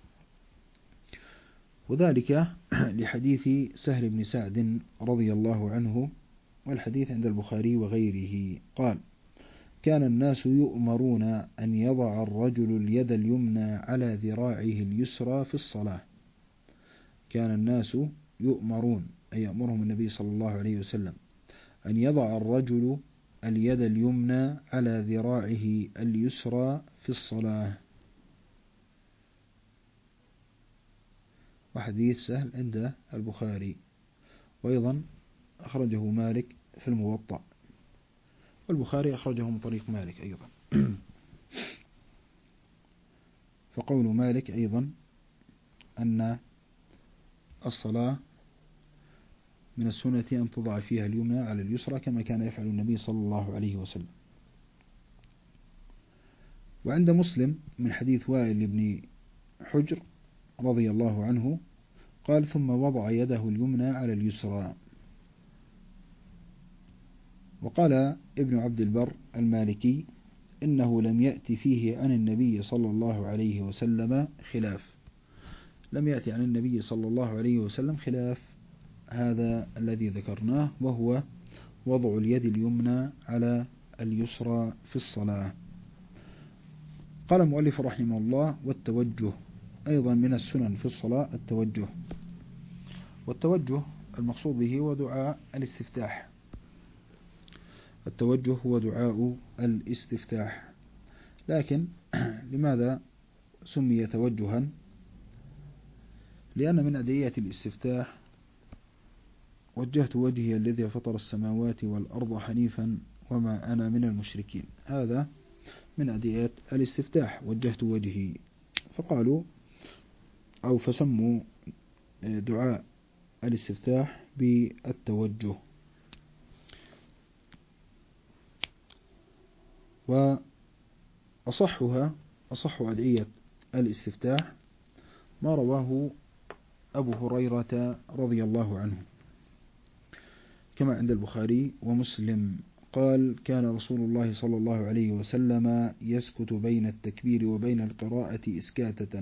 وذلك لحديث سهل بن سعد رضي الله عنه، والحديث عند البخاري وغيره، قال كان الناس يؤمرون أن يضع الرجل اليد اليمنى على ذراعه اليسرى في الصلاة. كان الناس يؤمرون، أي يأمرهم النبي صلى الله عليه وسلم، أن يضع الرجل اليد اليمنى على ذراعه اليسرى في الصلاة. وحديث سهل عند البخاري، وأيضا أخرجه مالك في الموطأ، والبخاري أخرجه من طريق مالك أيضا. فقول مالك أيضا أن الصلاة من السنة أن تضع فيها اليمنى على اليسرى كما كان يفعل النبي صلى الله عليه وسلم. وعند مسلم من حديث وائل بن حجر رضي الله عنه قال ثم وضع يده اليمنى على اليسرى. وقال ابن عبد البر المالكي إنه لم يأتي فيه عن النبي صلى الله عليه وسلم خلاف، لم يأتي عن النبي صلى الله عليه وسلم خلاف هذا الذي ذكرناه، وهو وضع اليد اليمنى على اليسرى في الصلاة. قال المؤلف رحمه الله والتوجه أيضا من السنن في الصلاة التوجه. والتوجه المقصود به هو دعاء الاستفتاح، التوجه هو دعاء الاستفتاح. لكن لماذا سمي توجها؟ لأن من أدعية الاستفتاح وجهت وجهي الذي فطر السماوات والأرض حنيفا وما أنا من المشركين، هذا من أدعية الاستفتاح وجهت وجهي، فقالوا أو فسموا دعاء الاستفتاح بالتوجه. وأصحها أصح أدعية الاستفتاح ما رواه أبو هريرة رضي الله عنه كما عند البخاري ومسلم قال كان رسول الله صلى الله عليه وسلم يسكت بين التكبير وبين القراءة إسكاتة،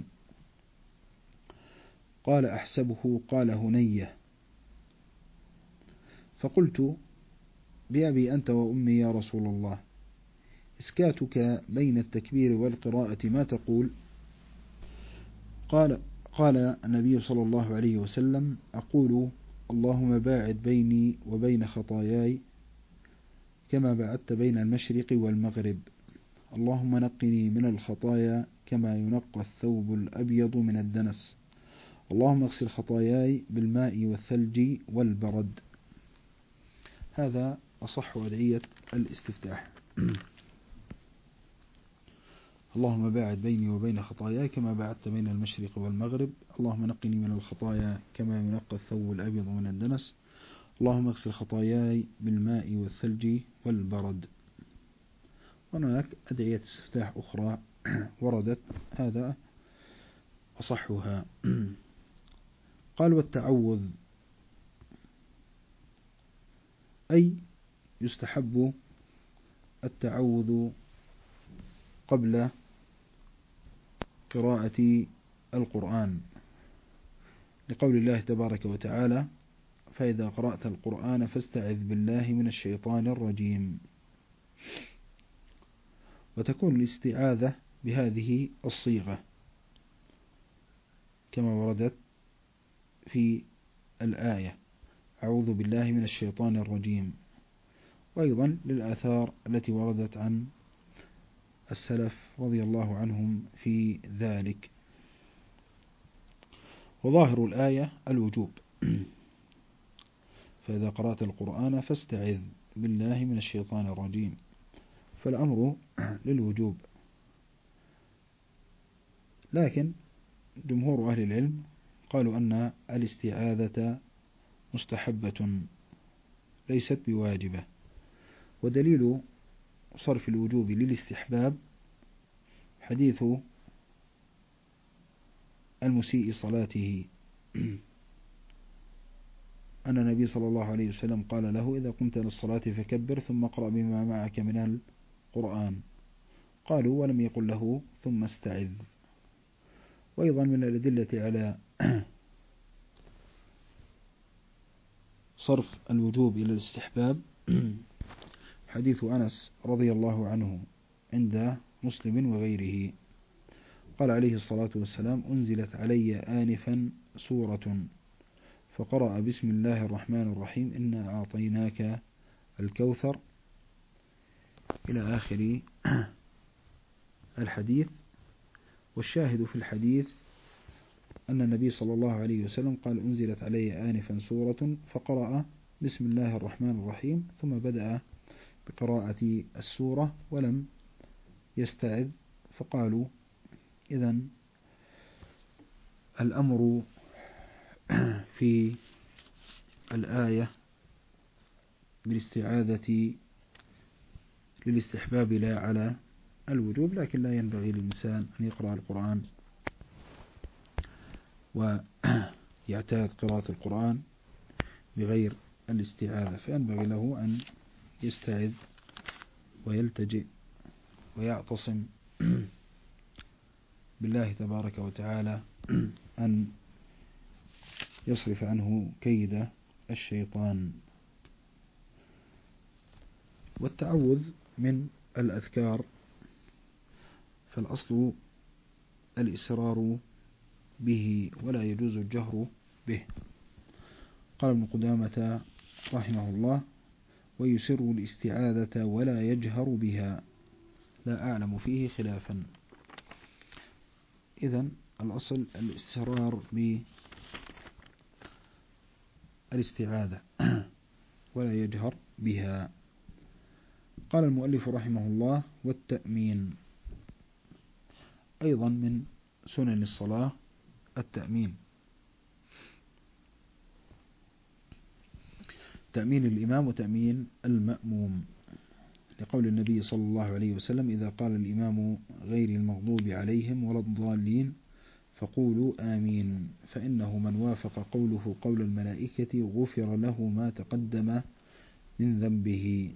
قال أحسبه قال هنية، فقلت بأبي أنت وأمي يا رسول الله إسكاتك بين التكبير والقراءة ما تقول؟ قال قال النبي صلى الله عليه وسلم أقول اللهم باعد بيني وبين خطاياي كما بعدت بين المشرق والمغرب، اللهم نقني من الخطايا كما ينقى الثوب الأبيض من الدنس، اللهم اغسل خطاياي بالماء والثلج والبرد. هذا أصح أدعية الاستفتاح. اللهم باعد بيني وبين خطاياي كما بعدت بين المشرق والمغرب، اللهم نقني من الخطايا كما ينقى الثوب الأبيض من الدنس، اللهم اغسل خطاياي بالماء والثلج والبرد. هناك أدعية استفتاح أخرى وردت، هذا أصحها. قال والتعوذ أي يستحب التعوذ قبل قراءة القرآن، لقول الله تبارك وتعالى فإذا قرأت القرآن فاستعذ بالله من الشيطان الرجيم. وتكون الاستعاذة بهذه الصيغة كما وردت في الآية أعوذ بالله من الشيطان الرجيم، وأيضا للآثار التي وردت عن السلف رضي الله عنهم في ذلك. وظاهر الآية الوجوب، فإذا قرأت القرآن فاستعذ بالله من الشيطان الرجيم، فالأمر للوجوب. لكن جمهور أهل العلم قالوا أن الاستعاذة مستحبة ليست بواجبة، ودليل صرف الوجوب للاستحباب حديث المسيء صلاته أن النبي صلى الله عليه وسلم قال له إذا قمت للصلاة فكبر ثم اقرأ بما معك من القرآن، قالوا ولم يقل له ثم استعذ. وأيضا من الأدلة على صرف الوجوب إلى الاستحباب حديث أنس رضي الله عنه عند مسلم وغيره قال عليه الصلاة والسلام أنزلت علي آنفا سورة فقرأ بسم الله الرحمن الرحيم إنا أعطيناك الكوثر إلى آخر الحديث. والشاهد في الحديث أن النبي صلى الله عليه وسلم قال أنزلت علي آنفا سورة فقرأ بسم الله الرحمن الرحيم ثم بدأ بقراءة السورة ولم يستعذ، فقالوا إذن الأمر في الآية بالاستعاذة للاستحباب لا على الوجوب، لكن لا ينبغي للإنسان أن يقرأ القرآن ويعتاد قراءة القرآن بغير الاستعاذة، فينبغي له أن يستعذ ويلتجئ ويعتصم بالله تبارك وتعالى أن يصرف عنه كيد الشيطان. والتعوذ من الأذكار فالأصل الإسرار به ولا يجوز الجهر به. قال ابن قدامة رحمه الله: ويسر الاستعاذة ولا يجهر بها، لا أعلم فيه خلافا. إذن الأصل الإسرار بالاستعاذة ولا يجهر بها. قال المؤلف رحمه الله: والتأمين أيضا من سنن الصلاة التأمين، تأمين الإمام وتأمين المأموم، لقول النبي صلى الله عليه وسلم: إذا قال الإمام غير المغضوب عليهم ولا الضالين فقولوا آمين، فإنه من وافق قوله قول الملائكة غفر له ما تقدم من ذنبه.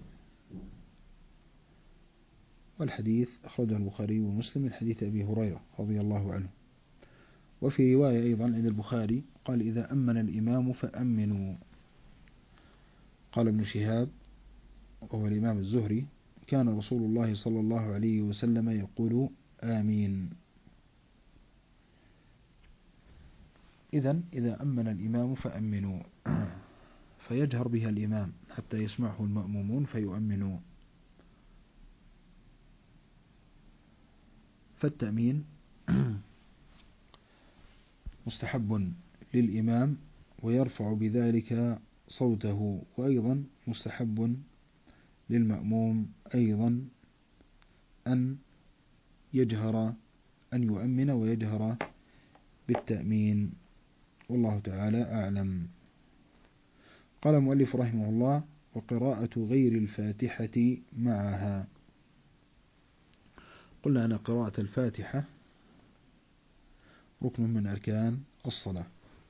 والحديث أخرجه البخاري ومسلم من حديث أبي هريرة رضي الله عنه. وفي رواية أيضا عند البخاري قال: إذا أمن الإمام فأمنوا. قال ابن شهاب وهو الإمام الزهري: كان رسول الله صلى الله عليه وسلم يقول آمين. إذن إذا أمن الإمام فأمنوا، فيجهر بها الإمام حتى يسمعه المأمومون فيؤمنوا. فالتأمين مستحب للإمام ويرفع بذلك صوته، وأيضا مستحب للمأموم أيضا أن يجهر أن يؤمن ويجهر بالتأمين، والله تعالى أعلم. قال المؤلف رحمه الله: وقراءة غير الفاتحة معها. قلنا أن قراءة الفاتحة ركن من أركان الصلاة،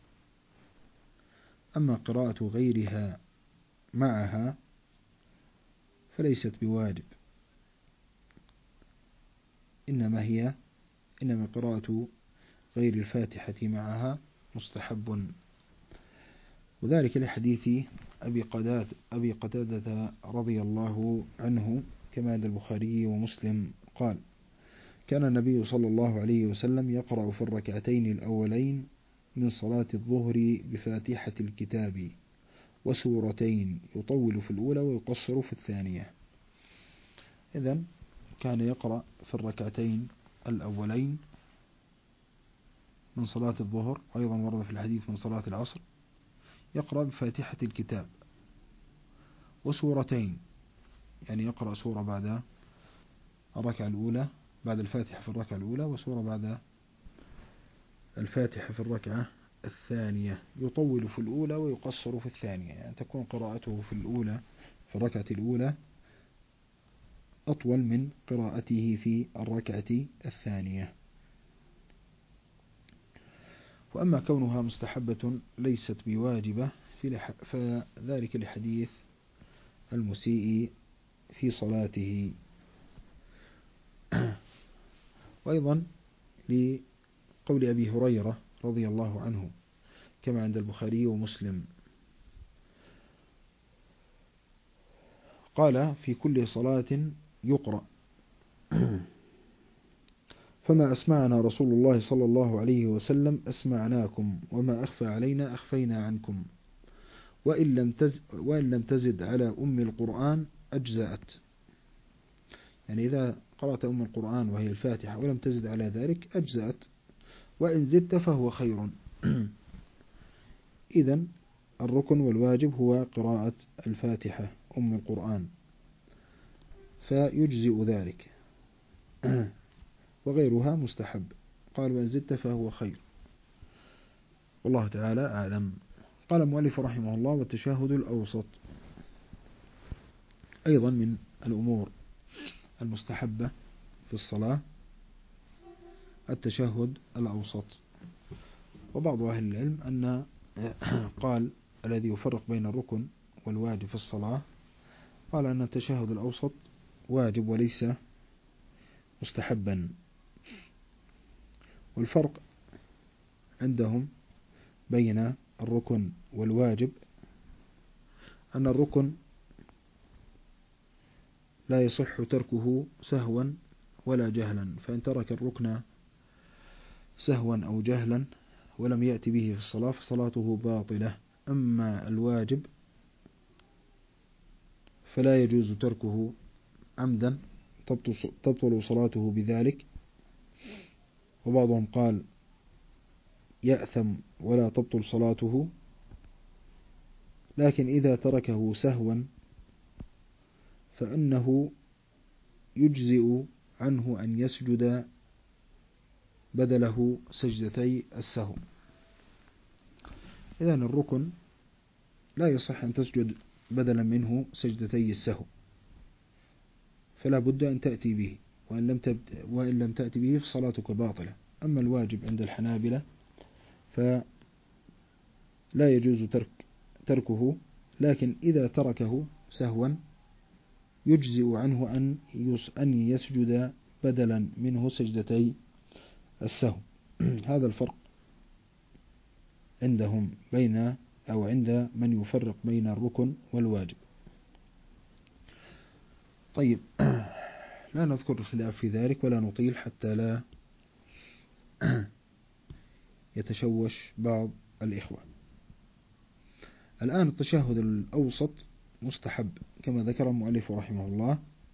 أما قراءة غيرها معها فليست بواجب، إنما هي إنما قراءة غير الفاتحة معها مستحب، وذلك لحديث أبي قتادة أبي قتادة رضي الله عنه كما عند البخاري ومسلم قال: كان النبي صلى الله عليه وسلم يقرأ في الركعتين الأولين من صلاة الظهر بفاتحة الكتاب وسورتين، يطول في الأولى ويقصر في الثانية. إذن كان يقرأ في الركعتين الأولين من صلاة الظهر، وأيضا ورد في الحديث من صلاة العصر، يقرأ بفاتحة الكتاب وسورتين، يعني يقرأ سورة بعد الركعة الأولى بعد الفاتحة في الركعة الأولى، وسورة بعد الفاتحة في الركعة الثانية، يطول في الأولى ويقصر في الثانية، يعني تكون قراءته في الأولى في الركعة الأولى أطول من قراءته في الركعة الثانية. وأما كونها مستحبة ليست بواجبة فذلك لحديث المسيء في صلاته، وأيضا لقول أبي هريرة رضي الله عنه كما عند البخاري ومسلم قال: في كل صلاة يقرأ، فما أسمعنا رسول الله صلى الله عليه وسلم أسمعناكم، وما أخفى علينا أخفينا عنكم، وإن لم تزد, وإن لم تزد على أم القرآن أجزأت. يعني إذا قرأت أم القرآن وهي الفاتحة ولم تزد على ذلك أجزأت، وإن زدت فهو خير. إذن الركن والواجب هو قراءة الفاتحة أم القرآن، فيجزئ ذلك، وغيرها مستحب. قال: وإن زدت فهو خير، والله تعالى أعلم. قال المؤلف رحمه الله: والتشهد الأوسط أيضا من الأمور المستحبة في الصلاة التشهد الأوسط. وبعض أهل العلم أن قال الذي يفرق بين الركن والواجب في الصلاة قال أن التشهد الأوسط واجب وليس مستحبا. والفرق عندهم بين الركن والواجب أن الركن لا يصح تركه سهوا ولا جهلا، فإن ترك الركن سهوا أو جهلا ولم يأتي به في الصلاة فصلاته باطلة. أما الواجب فلا يجوز تركه عمدا تبطل صلاته بذلك. وبعضهم قال يأثم ولا تبطل صلاته، لكن إذا تركه سهوا فإنه يجزئ عنه أن يسجد بدله سجدتي السهو. إذن الركن لا يصح أن تسجد بدلا منه سجدتي السهو، فلا بد أن تأتي به، وإن لم, وإن لم تأتي به فصلاتك باطلة. أما الواجب عند الحنابلة فلا يجوز ترك تركه، لكن إذا تركه سهوا يجزئ عنه أن أن يسجد بدلا منه سجدتي السهو. هذا الفرق عندهم بين أو عند من يفرق بين الركن والواجب. طيب، لا نذكر الخلاف في ذلك ولا نطيل حتى لا يتشوش بعض الإخوة. الآن التشهد الأوسط مستحب كما ذكر المؤلف رحمه الله،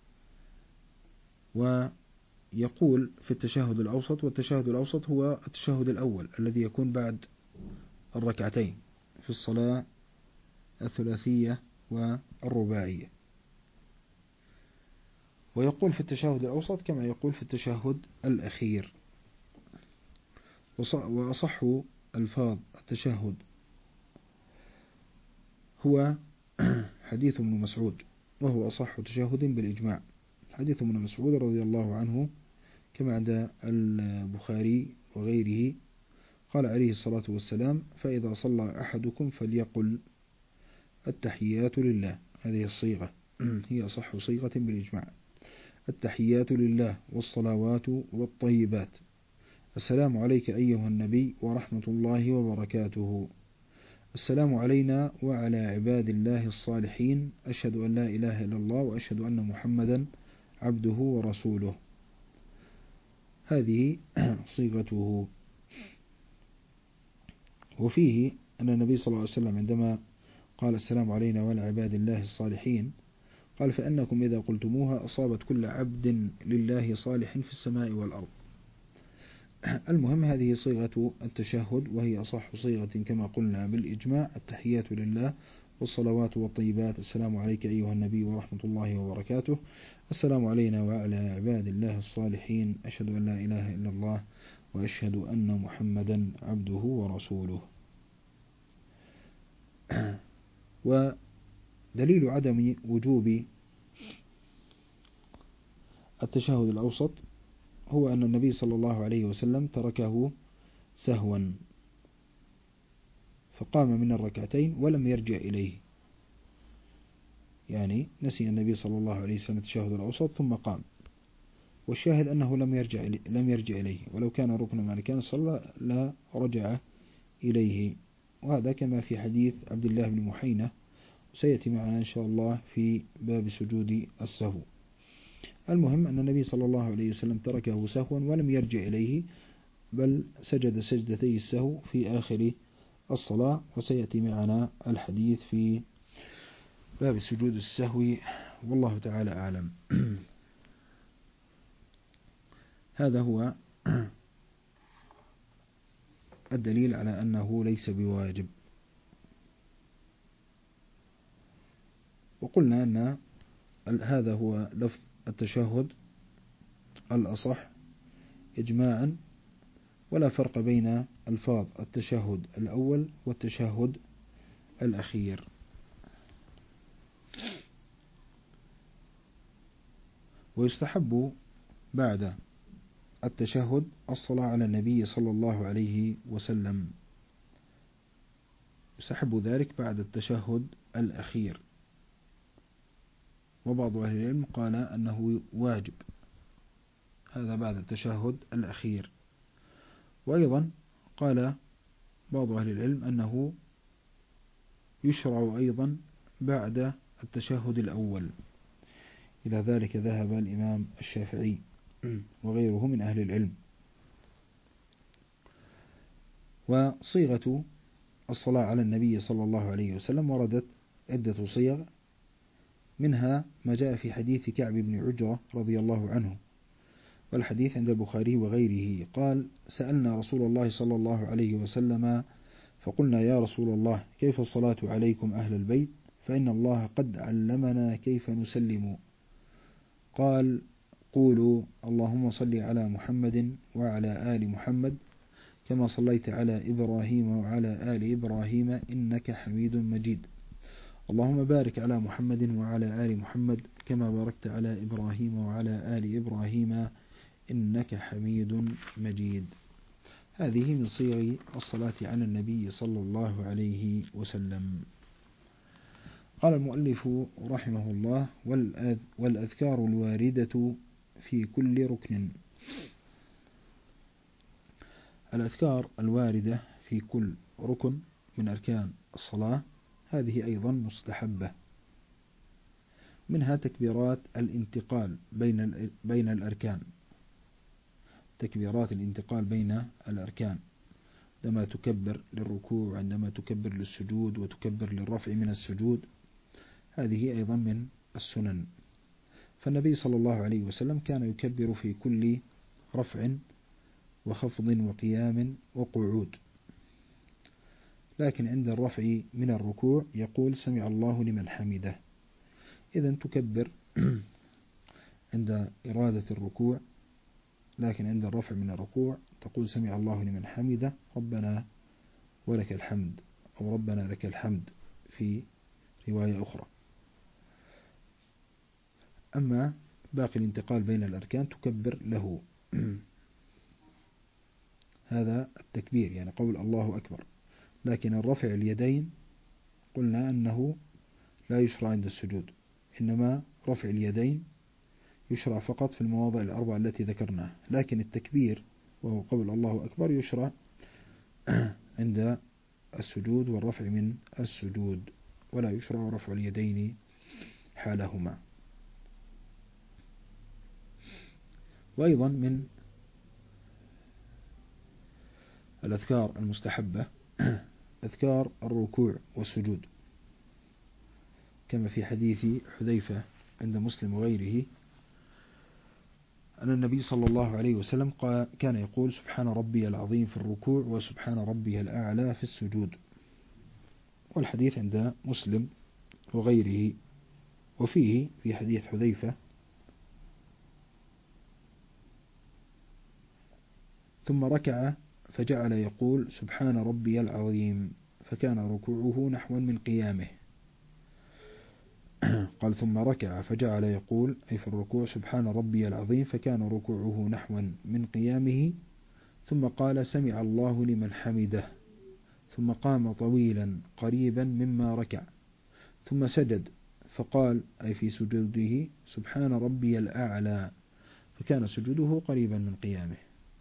ويقول في التشهد الأوسط: والتشهد الأوسط هو التشهد الأول الذي يكون بعد الركعتين في الصلاة الثلاثية والرباعية. ويقول في التشهد الأوسط كما يقول في التشهد الأخير. وأصح ألفاظ التشهد هو حديث ابن مسعود، وهو أصح تشهد بالإجماع. حديث ابن مسعود رضي الله عنه كما عند البخاري وغيره قال عليه الصلاة والسلام: فإذا صلى أحدكم فليقل التحيات لله. هذه الصيغة هي أصح صيغة بالإجماع: التحيات لله والصلوات والطيبات، السلام عليك أيها النبي ورحمة الله وبركاته، السلام علينا وعلى عباد الله الصالحين، أشهد أن لا إله إلا الله وأشهد أن محمدا عبده ورسوله. هذه صيغته. وفيه أن النبي صلى الله عليه وسلم عندما قال السلام علينا وعلى عباد الله الصالحين قال: فإنكم إذا قلتموها أصابت كل عبد لله صالح في السماء والأرض. المهم، هذه صيغة التشهد، وهي أصح صيغة كما قلنا بالإجماع: التحيات لله والصلوات والطيبات، السلام عليك أيها النبي ورحمة الله وبركاته، السلام علينا وعلى عباد الله الصالحين، أشهد أن لا إله إلا الله وأشهد أن محمدا عبده ورسوله. ودليل عدم وجوب التشهد الأوسط هو أن النبي صلى الله عليه وسلم تركه سهوا، فقام من الركعتين ولم يرجع إليه. يعني نسي النبي صلى الله عليه وسلم التشهد الأوسط ثم قام، والشاهد أنه لم يرجع لم يرجع إليه، ولو كان ركنا ما كان صلى لا رجع إليه. وهذا كما في حديث عبد الله بن محينة، سيأتي معنا إن شاء الله في باب سجود السهو. المهم أن النبي صلى الله عليه وسلم تركه سهوا ولم يرجع إليه، بل سجد سجدتي السهو في آخر الصلاة، وسيأتي معنا الحديث في باب سجود السهو، والله تعالى أعلم. هذا هو الدليل على أنه ليس بواجب. وقلنا أن هذا هو لفظ التشهد الأصح إجماعا، ولا فرق بين ألفاظ التشهد الأول والتشهد الأخير. ويستحب بعد التشهد الصلاة على النبي صلى الله عليه وسلم، يستحب ذلك بعد التشهد الأخير. وبعض أهل العلم قال أنه واجب، هذا بعد التشهد الأخير. وأيضا قال بعض أهل العلم أنه يشرع أيضا بعد التشهد الأول. إلى ذلك ذهب الإمام الشافعي وغيره من أهل العلم. وصيغة الصلاة على النبي صلى الله عليه وسلم وردت عدة صيغ، منها ما جاء في حديث كعب بن عجرة رضي الله عنه، والحديث عند البخاري وغيره، قال: سألنا رسول الله صلى الله عليه وسلم فقلنا: يا رسول الله، كيف الصلاة عليكم أهل البيت؟ فإن الله قد علمنا كيف نسلم. قال: قولوا اللهم صل على محمد وعلى آل محمد كما صليت على إبراهيم وعلى آل إبراهيم إنك حميد مجيد. اللهم بارك على محمد وعلى آل محمد كما باركت على إبراهيم وعلى آل إبراهيم إنك حميد مجيد. هذه من صيغ الصلاة على النبي صلى الله عليه وسلم. قال المؤلف رحمه الله: والأذكار الواردة في كل ركن. الأذكار الواردة في كل ركن من أركان الصلاة هذه أيضا مستحبة، منها تكبيرات الانتقال بين بين الأركان، تكبيرات الانتقال بين الأركان، عندما تكبر للركوع وعندما تكبر للسجود وتكبر للرفع من السجود، هذه أيضا من السنن. فالنبي صلى الله عليه وسلم كان يكبر في كل رفع وخفض وقيام وقعود، لكن عند الرفع من الركوع يقول: سمع الله لمن حمده. إذن تكبر عند إرادة الركوع، لكن عند الرفع من الركوع تقول: سمع الله لمن حمده ربنا ولك الحمد، أو ربنا لك الحمد في رواية أخرى. أما باقي الانتقال بين الأركان تكبر له هذا التكبير، يعني قول الله أكبر. لكن الرفع اليدين قلنا أنه لا يشرع عند السجود، إنما رفع اليدين يشرع فقط في المواضع الأربعة التي ذكرناها، لكن التكبير وهو قول الله أكبر يشرع عند السجود والرفع من السجود، ولا يشرع رفع اليدين حالهما. وأيضا من الأذكار المستحبة أذكار الركوع والسجود، كما في حديث حذيفة عند مسلم وغيره أن النبي صلى الله عليه وسلم كان يقول: سبحان ربي العظيم في الركوع وسبحان ربي الأعلى في السجود. والحديث عند مسلم وغيره. وفيه في حديث حذيفة: ثم ركع فجعل يقول: سبحان ربي العظيم، فكان ركوعه نحوا من قيامه. قال: ثم ركع فجعل يقول أي في الركوع: سبحان ربي العظيم، فكان ركوعه نحوا من قيامه. ثم قال: سمع الله لمن حمده، ثم قام طويلا قريبا مما ركع، ثم سجد فقال أي في سجوده: سبحان ربي الأعلى، فكان سجوده قريبا من قيامه.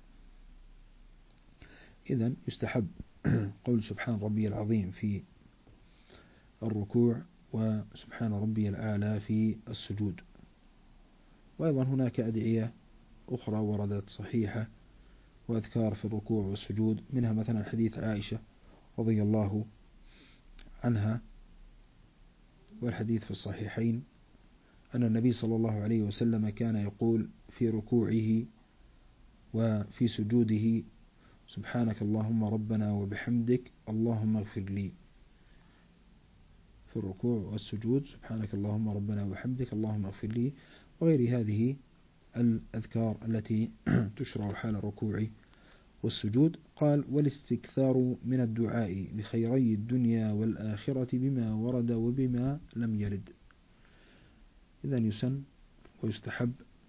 إذن يستحب قول سبحان ربي العظيم في الركوع وسبحان ربي الأعلى في السجود. وأيضا هناك أدعية أخرى وردت صحيحة وأذكار في الركوع والسجود، منها مثلا حديث عائشة رضي الله عنها، والحديث في الصحيحين أن النبي صلى الله عليه وسلم كان يقول في ركوعه وفي سجوده: سبحانك اللهم ربنا وبحمدك اللهم اغفر لي. في الركوع والسجود: سبحانك اللهم ربنا وبحمدك اللهم اغفر لي، وغير هذه الأذكار التي تشرع حال الركوع والسجود. قال: والاستكثار من الدعاء بخيري الدنيا والآخرة بما ورد وبما لم يرد. إذن يسن ويستحب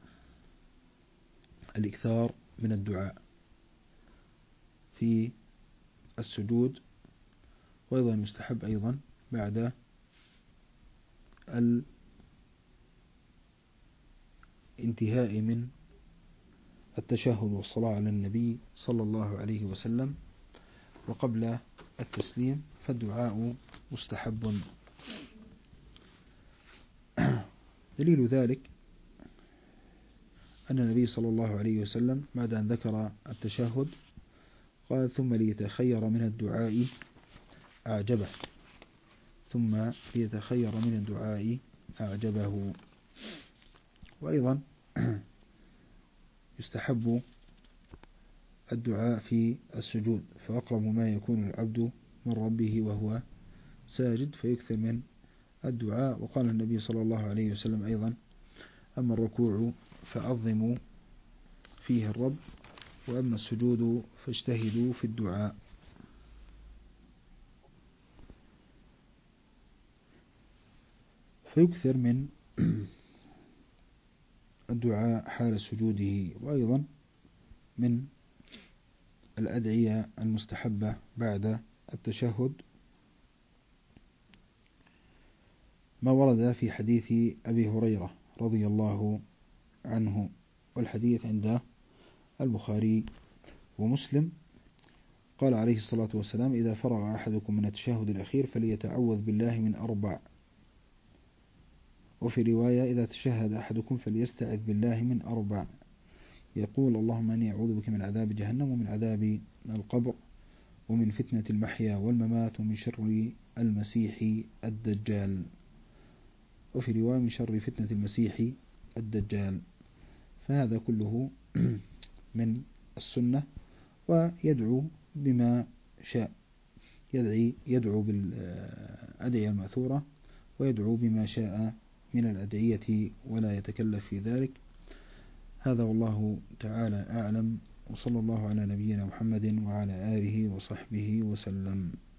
الإكثار من الدعاء في السجود، وأيضا يستحب أيضا بعد الانتهاء من التشهد والصلاة على النبي صلى الله عليه وسلم وقبل التسليم، فالدعاء مستحب. دليل ذلك أن النبي صلى الله عليه وسلم بعد أن ذكر التشهد قال: ثم ليتخير من الدعاء أعجبه ثم ليتخير من الدعاء أعجبه. وأيضا يستحب الدعاء في السجود، فأقرب ما يكون العبد من ربه وهو ساجد، فيكثر من الدعاء. وقال النبي صلى الله عليه وسلم أيضا: أما الركوع فعظموا فيه الرب، وأما السجود فاجتهدوا في الدعاء. فيكثر من الدعاء حال سجوده. وأيضا من الأدعية المستحبة بعد التشهد ما ورد في حديث أبي هريرة رضي الله عنه، والحديث عند البخاري ومسلم. قال عليه الصلاة والسلام: إذا فرغ أحدكم من التشهد الأخير فليتعوذ بالله من أربع. وفي رواية: إذا تشهد أحدكم فليستعذ بالله من أربع، يقول: اللهم أني أعوذ بك من عذاب جهنم ومن عذاب القبر ومن فتنة المحيا والممات ومن شر المسيح الدجال. وفي رواية: من شر فتنة المسيح الدجال. فهذا كله من السنة، ويدعو بما شاء، يدعي يدعو بالأدعية المأثورة ويدعو بما شاء من الأدعية ولا يتكلف في ذلك. هذا والله تعالى أعلم، وصلى الله على نبينا محمد وعلى آله وصحبه وسلم.